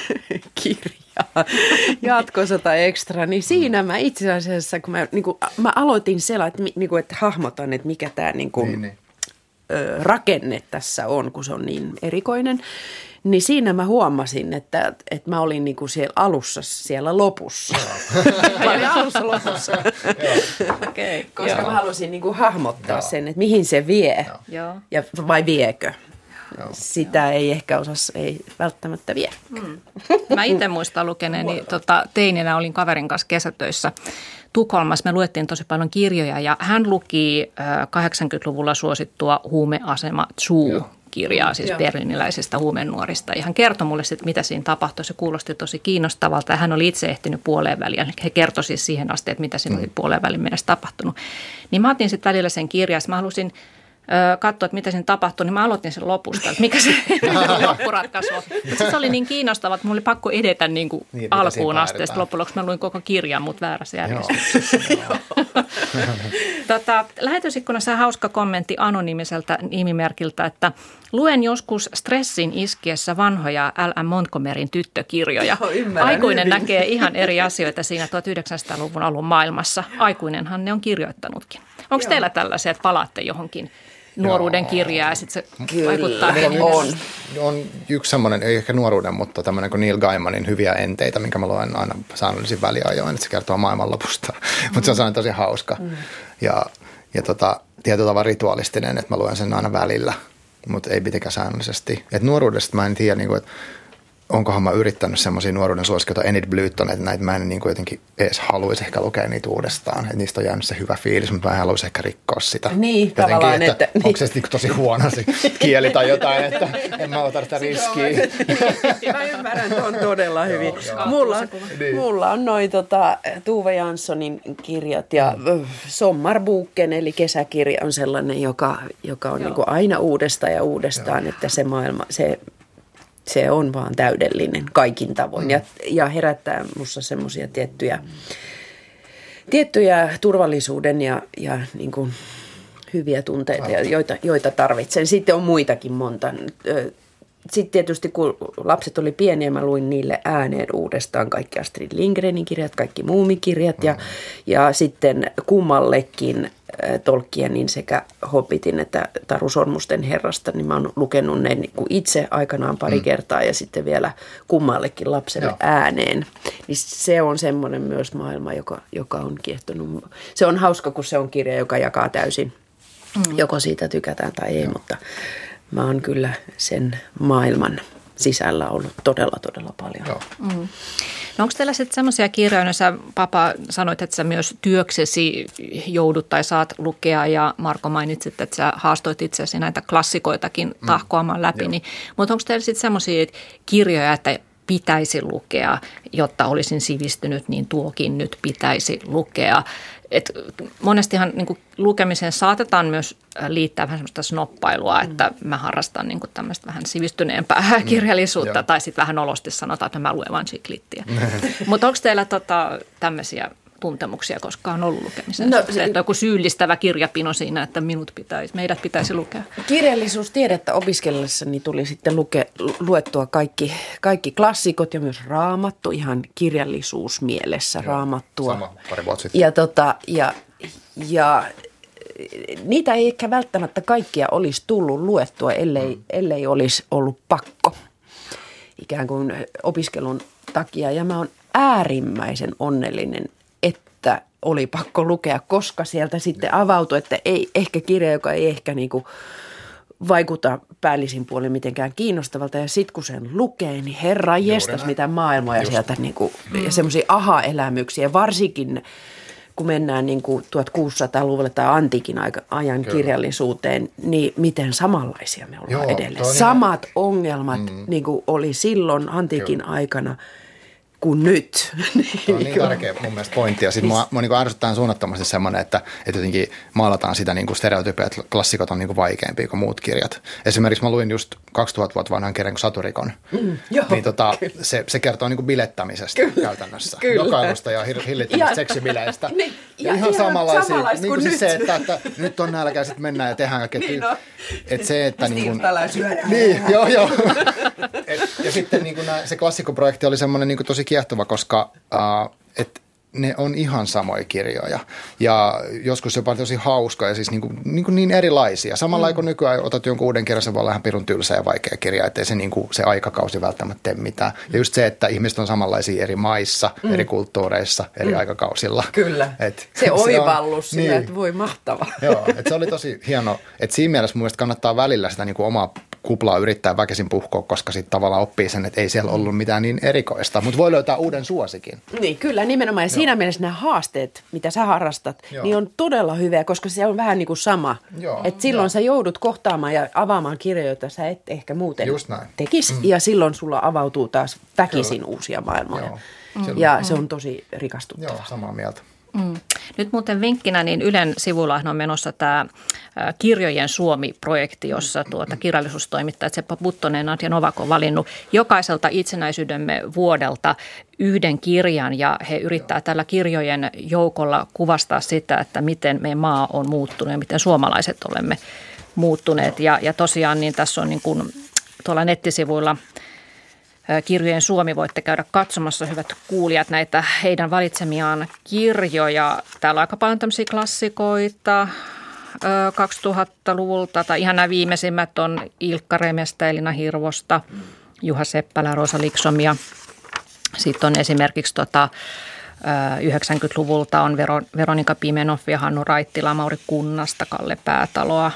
kirjaa Jatkosota Extra, niin siinä mä itse asiassa, kun mä, niin kuin, mä aloitin sella, että, niin kuin, että hahmotan, että mikä tämä niin kuin, niin, niin. rakenne tässä on, kun se on niin erikoinen. Niin siinä mä huomasin, että, että mä olin niinku siellä alussa, siellä lopussa. Mä olin alussa lopussa. okay, Koska joo. mä halusin niinku hahmottaa joo. sen, että mihin se vie joo. ja vai viekö. Joo. Sitä joo. ei ehkä osas, ei välttämättä vie. Mm. Mä itse muistan lukeneeni, tota, teininä olin kaverin kanssa kesätöissä Tukholmassa. Me luettiin tosi paljon kirjoja ja hän luki äh, kahdeksankymmentäluvulla suosittua Huumeasema Zoo. kirjaa, siis Joo. berliiniläisistä huumenuorista. Ja hän kertoi mulle sitten, mitä siinä tapahtui. Se kuulosti tosi kiinnostavalta ja hän oli itse ehtinyt puoleen väliin. He kertoi siis siihen asti, että mitä siinä mm. oli puoleen välin mennessä tapahtunut. Niin mä otin sitten välillä sen kirjan. Mä halusin ö, katsoa, että mitä siinä tapahtui, niin mä aloitin sen lopusta, että mikä se loppuratkaisu on. Mutta se oli niin kiinnostavaa, että mulla oli pakko edetä niin kuin niin, alkuun asti. Ja sitten loppujen lopuksi mä luin koko kirjan, mutta väärässä järjestyksessä. tota, lähetysikkunassa hauska kommentti anonyymiseltä nimimerkiltä, että luen joskus stressin iskiessä vanhoja L M Montgomeryn tyttökirjoja. Joo, Aikuinen hyvin. Näkee ihan eri asioita siinä tuhatyhdeksänsataaluvun alun maailmassa. Aikuinenhan ne on kirjoittanutkin. Onko Joo. teillä tällaisia, että palaatte johonkin nuoruuden Joo. kirjaa ja sitten se Kyllä. vaikuttaa? On. on yksi semmoinen, ei ehkä nuoruuden, mutta tämmöinen kuin Neil Gaimanin Hyviä enteitä, minkä mä luen aina säännöllisin väliajoin, että se kertoo maailmanlopusta. Mm. mutta se on sellainen tosi hauska mm. ja, ja tota, tietyllä tavalla rituaalistinen, että mä luen sen aina välillä, mutta ei mitenkään säännöllisesti. Et nuoruudesta mä en tiedä, niin kuin, että onkohan mä yrittänyt semmoisia nuoruuden suosikkeita Enid Blyton, että näitä mä en niin kuin jotenkin edes haluaisi ehkä lukea niitä uudestaan. Että niistä on jäänyt se hyvä fiilis, mutta mä en haluaisi ehkä rikkoa sitä. Niin, jotenkin, tavallaan. Että, että, onko se niin tosi huono se kieli tai jotain, että en mä ota sitä riskiä. Mä ymmärrän tuon todella hyvin. Joo, mulla, on, niin. mulla on noin tota, Tuve Janssonin kirjat ja mm. Sommarboken eli kesäkirja on sellainen, joka, joka on niin kuin aina uudestaan ja uudestaan, Joo. että se maailma, se Se on vaan täydellinen kaikin tavoin ja, ja herättää minussa semmoisia tiettyjä, tiettyjä turvallisuuden ja, ja niin kuin hyviä tunteita, joita, joita tarvitsen. Sitten on muitakin monta. Sitten tietysti kun lapset oli pieniä, mä luin niille ääneen uudestaan kaikki Astrid Lindgrenin kirjat, kaikki muumikirjat ja, ja sitten kummallekin Tolkienin sekä Hobbitin että Taru Sormusten herrasta, niin mä oon lukenut ne niin kuin itse aikanaan pari mm. kertaa ja sitten vielä kummallekin lapselle Joo. ääneen. Niin se on semmoinen myös maailma, joka, joka on kiehtonut. Se on hauska, kun se on kirja, joka jakaa täysin. Mm. Joko siitä tykätään tai ei, Joo. mutta mä oon kyllä sen maailman sisällä ollut todella, todella paljon. Joo. Mm. No onko teillä sitten semmoisia kirjoja, sä Papa sanoit, että sä myös työksesi joudut tai saat lukea ja Marko mainitsit, että sä haastoit itseäsi näitä klassikoitakin tahkoamaan läpi, mm. niin, mutta onko teillä sitten semmoisia kirjoja, että pitäisi lukea, jotta olisin sivistynyt, niin tuokin nyt pitäisi lukea. Et monestihan niin kuin lukemiseen saatetaan myös liittää vähän semmoista snoppailua, että mä harrastan niin kuin tämmöistä vähän sivistyneempää mm. kirjallisuutta, tai sitten vähän olosti sanotaan, että mä luen vain chiklittiä. Mutta onko teillä tota, tämmöisiä tuntemuksia koskaan ollut lukemisen? No, se, että joku syyllistävä kirjapino siinä, että minut pitäisi, meidät pitäisi lukea. Kirjallisuustiedettä opiskellessani tuli sitten luke, luettua kaikki, kaikki klassikot ja myös Raamattu, ihan kirjallisuusmielessä Joo, Raamattua. Sama, pari vuotta sitten. Ja, tota, ja, ja niitä ei ehkä välttämättä kaikkia olisi tullut luettua, ellei, mm. ellei olisi ollut pakko. ikään kuin opiskelun takia. Ja mä oon äärimmäisen onnellinen, että oli pakko lukea, koska sieltä sitten avautui, että ei ehkä kirja, joka ei ehkä niinku vaikuta päällisin puolin mitenkään kiinnostavalta. Ja sitten kun sen lukee, niin herra jestas, mitä maailmoja Just. sieltä niinku, ja semmoisia aha-elämyksiä, varsinkin kun mennään niin kuin tuhatkuusisataaluvulle tai antiikin ajan Kyllä. kirjallisuuteen, niin miten samanlaisia me ollaan Joo, edelleen. Samat ihan... ongelmat mm. niin kuin oli silloin antiikin Kyllä. aikana kuin nyt. Tämä on niin tärkeä mun mielestä pointti. Ja sitten mua, mua niin ärsyttää suunnattomasti semmoinen, että, että jotenkin maalataan sitä niin stereotypia, että klassikot on niin kuin vaikeampia kuin muut kirjat. Esimerkiksi mä luin just kaksituhatta vuotta vanhan kirjan kuin Saturikon. Mm, joo, niin tota, se, se kertoo niin kuin bilettämisestä kyllä, käytännössä. Kyllä. Jokailusta ja hillittämistä seksibileistä. Niin, ja, ja ihan samanlaisia. Niin kuin siis se, että, että nyt on nälkä ja sitten mennään ja tehdään kaikkea. Niin no. Että se, että niin kuin... Niin, joo, joo. Et, ja sitten niin kuin nää, se klassikkoprojekti oli semmoinen niin kuin tosi kiehtova, koska uh, et ne on ihan samoja kirjoja ja joskus jopa tosi hauska ja siis niin, kuin, niin, kuin niin erilaisia. Samalla mm. kun nykyään otat jonkun uuden kirjan, se voi olla ihan pirun tylsä ja vaikea kirja, ettei se, niin kuin, se aikakausi välttämättä tee mitään. Ja just se, että ihmiset on samanlaisia eri maissa, mm. eri kulttuureissa, eri mm. aikakausilla. Kyllä, et, se oivallus sillä, niin. Että voi mahtavaa. Joo, että se oli tosi hieno. Että siinä mielessä mun mielestä kannattaa välillä sitä niin kuin omaa kuplaa yrittää väkisin puhkoa, koska sitten tavallaan oppii sen, että ei siellä ollut mitään niin erikoista, mutta voi löytää uuden suosikin. Niin, kyllä nimenomaan. Ja Joo. siinä mielessä nämä haasteet, mitä sä harrastat, Joo. niin on todella hyviä, koska se on vähän niin kuin sama. Että silloin Joo. sä joudut kohtaamaan ja avaamaan kirjoja, joita sä et ehkä muuten tekisi. Mm. Ja silloin sulla avautuu taas väkisin kyllä. uusia maailmoja. Joo. Mm. Ja se on tosi rikastuttavaa. Joo, samaa mieltä. Mm. Nyt muuten vinkkinä, niin Ylen sivuilla on menossa tämä Kirjojen Suomi-projekti, jossa tuota kirjallisuustoimittajat Seppo Puttonen ja Nadja Novak on valinnut jokaiselta itsenäisyytemme vuodelta yhden kirjan ja he yrittää tällä kirjojen joukolla kuvastaa sitä, että miten meidän maa on muuttunut ja miten suomalaiset olemme muuttuneet. Ja, ja tosiaan niin tässä on niin kuin tuolla nettisivuilla Kirjojen Suomi, voitte käydä katsomassa, hyvät kuulijat, näitä heidän valitsemiaan kirjoja. Täällä on aika paljon tämmöisiä klassikoita kaksituhattaluvulta, tai ihan nämä viimeisimmät on Ilkka Remestä, Elina Hirvosta, Juha Seppälä, Rosa Liksom ja sitten on esimerkiksi tota, yhdeksänkymmentäluvulta on Vero, Veronika Pimenov ja Hannu Raittila, Mauri Kunnasta, Kalle Päätaloa,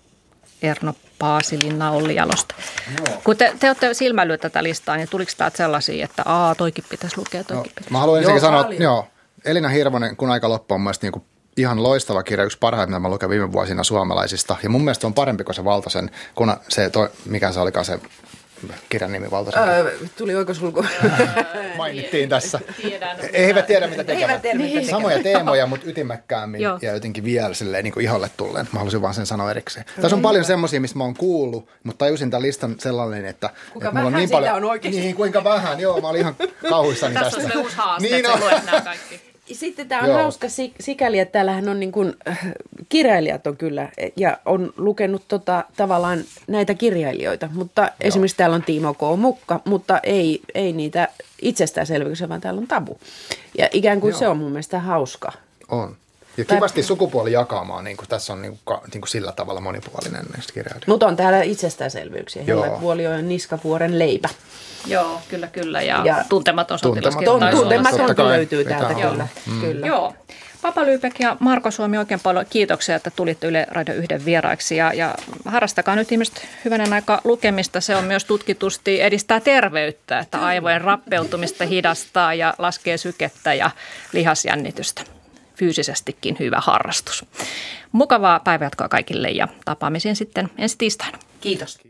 Erno Paasilinna, Olli Jalosta. Joo. Kun te, te olette silmäillyt tätä listaa, niin tuliko täältä sellaisia, että aa, toikin pitäisi lukea, toikin pitäisi. Mä haluan ensinnäkin sanoa, että joo, Elina Hirvonen, Kun aika loppuu, on mielestäni niin ihan loistava kirja, yksi parhaita, mitä mä luken viime vuosina suomalaisista. Ja mun mielestä on parempi kuin se Valtosen, kun se, toi, mikä se olikaan se kirjan nimi Valtosen. Öö, tuli oikosulku. Mainittiin tässä. Tiedän, eivät tiedä, mitä tekevät. Tiedä, mitä tekevät. Samoja teemoja, mutta ytimekkäämmin ja jotenkin vielä silleen, niin kuin iholle tulleen. Mä halusin vaan sen sanoa erikseen. Tässä on paljon semmoisia, mistä mä oon kuullut, mutta tajusin tämän listan sellainen, että, kuinka että mulla on niin paljon. On oikeasti. Niin, kuinka vähän. Joo, mä olin ihan kauhuissani tästä. Tässä on se uusi haaste, niin että sä luet nämä kaikki. Sitten tämä on Joo. hauska sikäli, että täällähän on niin kuin, äh, kirjailijat on kyllä ja on lukenut tota, tavallaan näitä kirjailijoita, mutta Joo. esimerkiksi täällä on Timo K. Mukka, mutta ei, ei niitä itsestäänselvyyksiä, vaan täällä on tabu. Ja ikään kuin Joo. se on mun mielestä hauska. On. Ja kivasti sukupuoli jakamaan, niin kuin tässä on niin kuin, niin kuin sillä tavalla monipuolinen näistä kirjailijoista. Mutta on täällä itsestäänselvyyksiä. Hellevuolijoen Niskavuoren leipä. Joo, kyllä, kyllä. Ja, ja tuntematon sotilaskirjallisuus. Tuntematon löytyy täältä, kyllä. Mm. kyllä. Joo. Papa Lyybeck ja Marko Suomi, oikein paljon kiitoksia, että tulitte Yle Radio yhden vieraiksi. Ja, ja harrastakaa nyt ihmiset hyvänen aika lukemista. Se on myös tutkitusti edistää terveyttä, että aivojen rappeutumista hidastaa ja laskee sykettä ja lihasjännitystä. Fyysisestikin hyvä harrastus. Mukavaa päivänjatkoa kaikille ja tapaamisiin sitten ensi tiistaina. Kiitos.